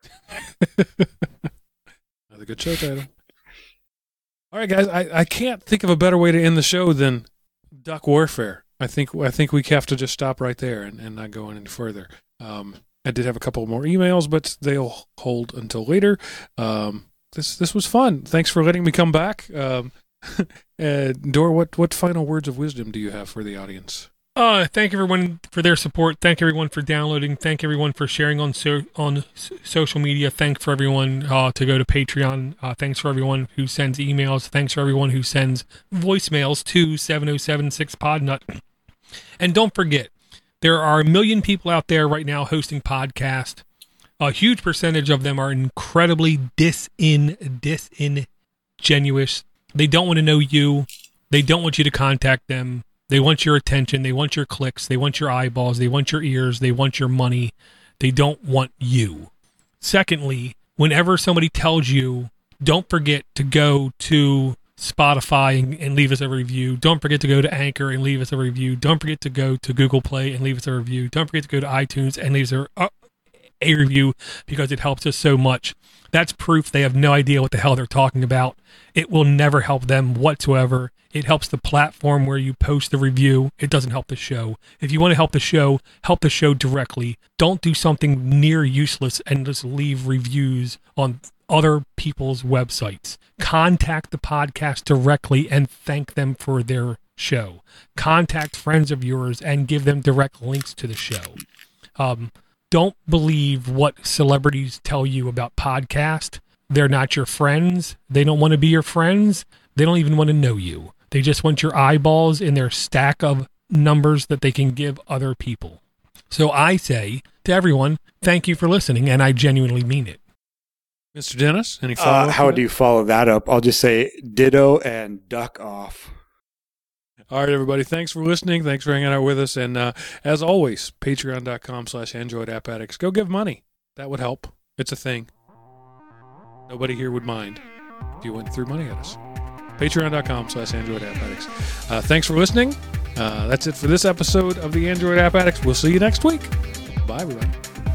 Another good show title. All right, guys, I can't think of a better way to end the show than Duck Warfare. I think we have to just stop right there and not go any further. I did have a couple more emails, but they'll hold until later. This was fun. Thanks for letting me come back. Dor, what final words of wisdom do you have for the audience? Thank everyone for their support. Thank everyone for downloading. Thank everyone for sharing on social media. Thanks for everyone to go to Patreon. Thanks for everyone who sends emails. Thanks for everyone who sends voicemails to 707-6PodNut. And don't forget, there are 1 million people out there right now hosting podcasts. A huge percentage of them are incredibly disingenuous. They don't want to know you. They don't want you to contact them. They want your attention. They want your clicks. They want your eyeballs. They want your ears. They want your money. They don't want you. Secondly, whenever somebody tells you, don't forget to go to Spotify and leave us a review. Don't forget to go to Anchor and leave us a review. Don't forget to go to Google Play and leave us a review. Don't forget to go to iTunes and leave us a review because it helps us so much. That's proof they have no idea what the hell they're talking about. It will never help them whatsoever. It helps the platform where you post the review. It doesn't help the show. If you want to help the show directly. Don't do something near useless and just leave reviews on other people's websites. Contact the podcast directly and thank them for their show. Contact friends of yours and give them direct links to the show. Don't believe what celebrities tell you about podcast. They're not your friends. They don't want to be your friends. They don't even want to know you. They just want your eyeballs in their stack of numbers that they can give other people. So I say to everyone, thank you for listening, and I genuinely mean it. Mr. Dennis, any follow-up? How do you follow that up? I'll just say ditto and duck off. All right, everybody. Thanks for listening. Thanks for hanging out with us. And as always, patreon.com/AndroidAppAddicts. Go give money. That would help. It's a thing. Nobody here would mind if you went and threw money at us. Patreon.com/AndroidAppAddicts. Thanks for listening. That's it for this episode of the Android App Addicts. We'll see you next week. Bye, everybody.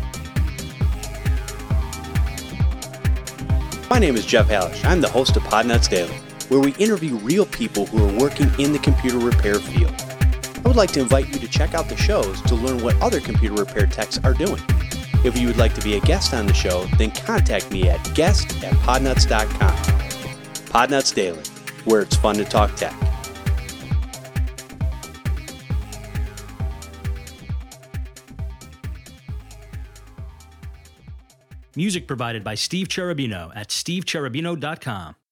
My name is Jeff Hallish. I'm the host of Podnuts Daily, where we interview real people who are working in the computer repair field. I would like to invite you to check out the shows to learn what other computer repair techs are doing. If you would like to be a guest on the show, then contact me at guest@podnuts.com. Podnuts Daily, where it's fun to talk tech. Music provided by Steve Cherubino at stevecherubino.com.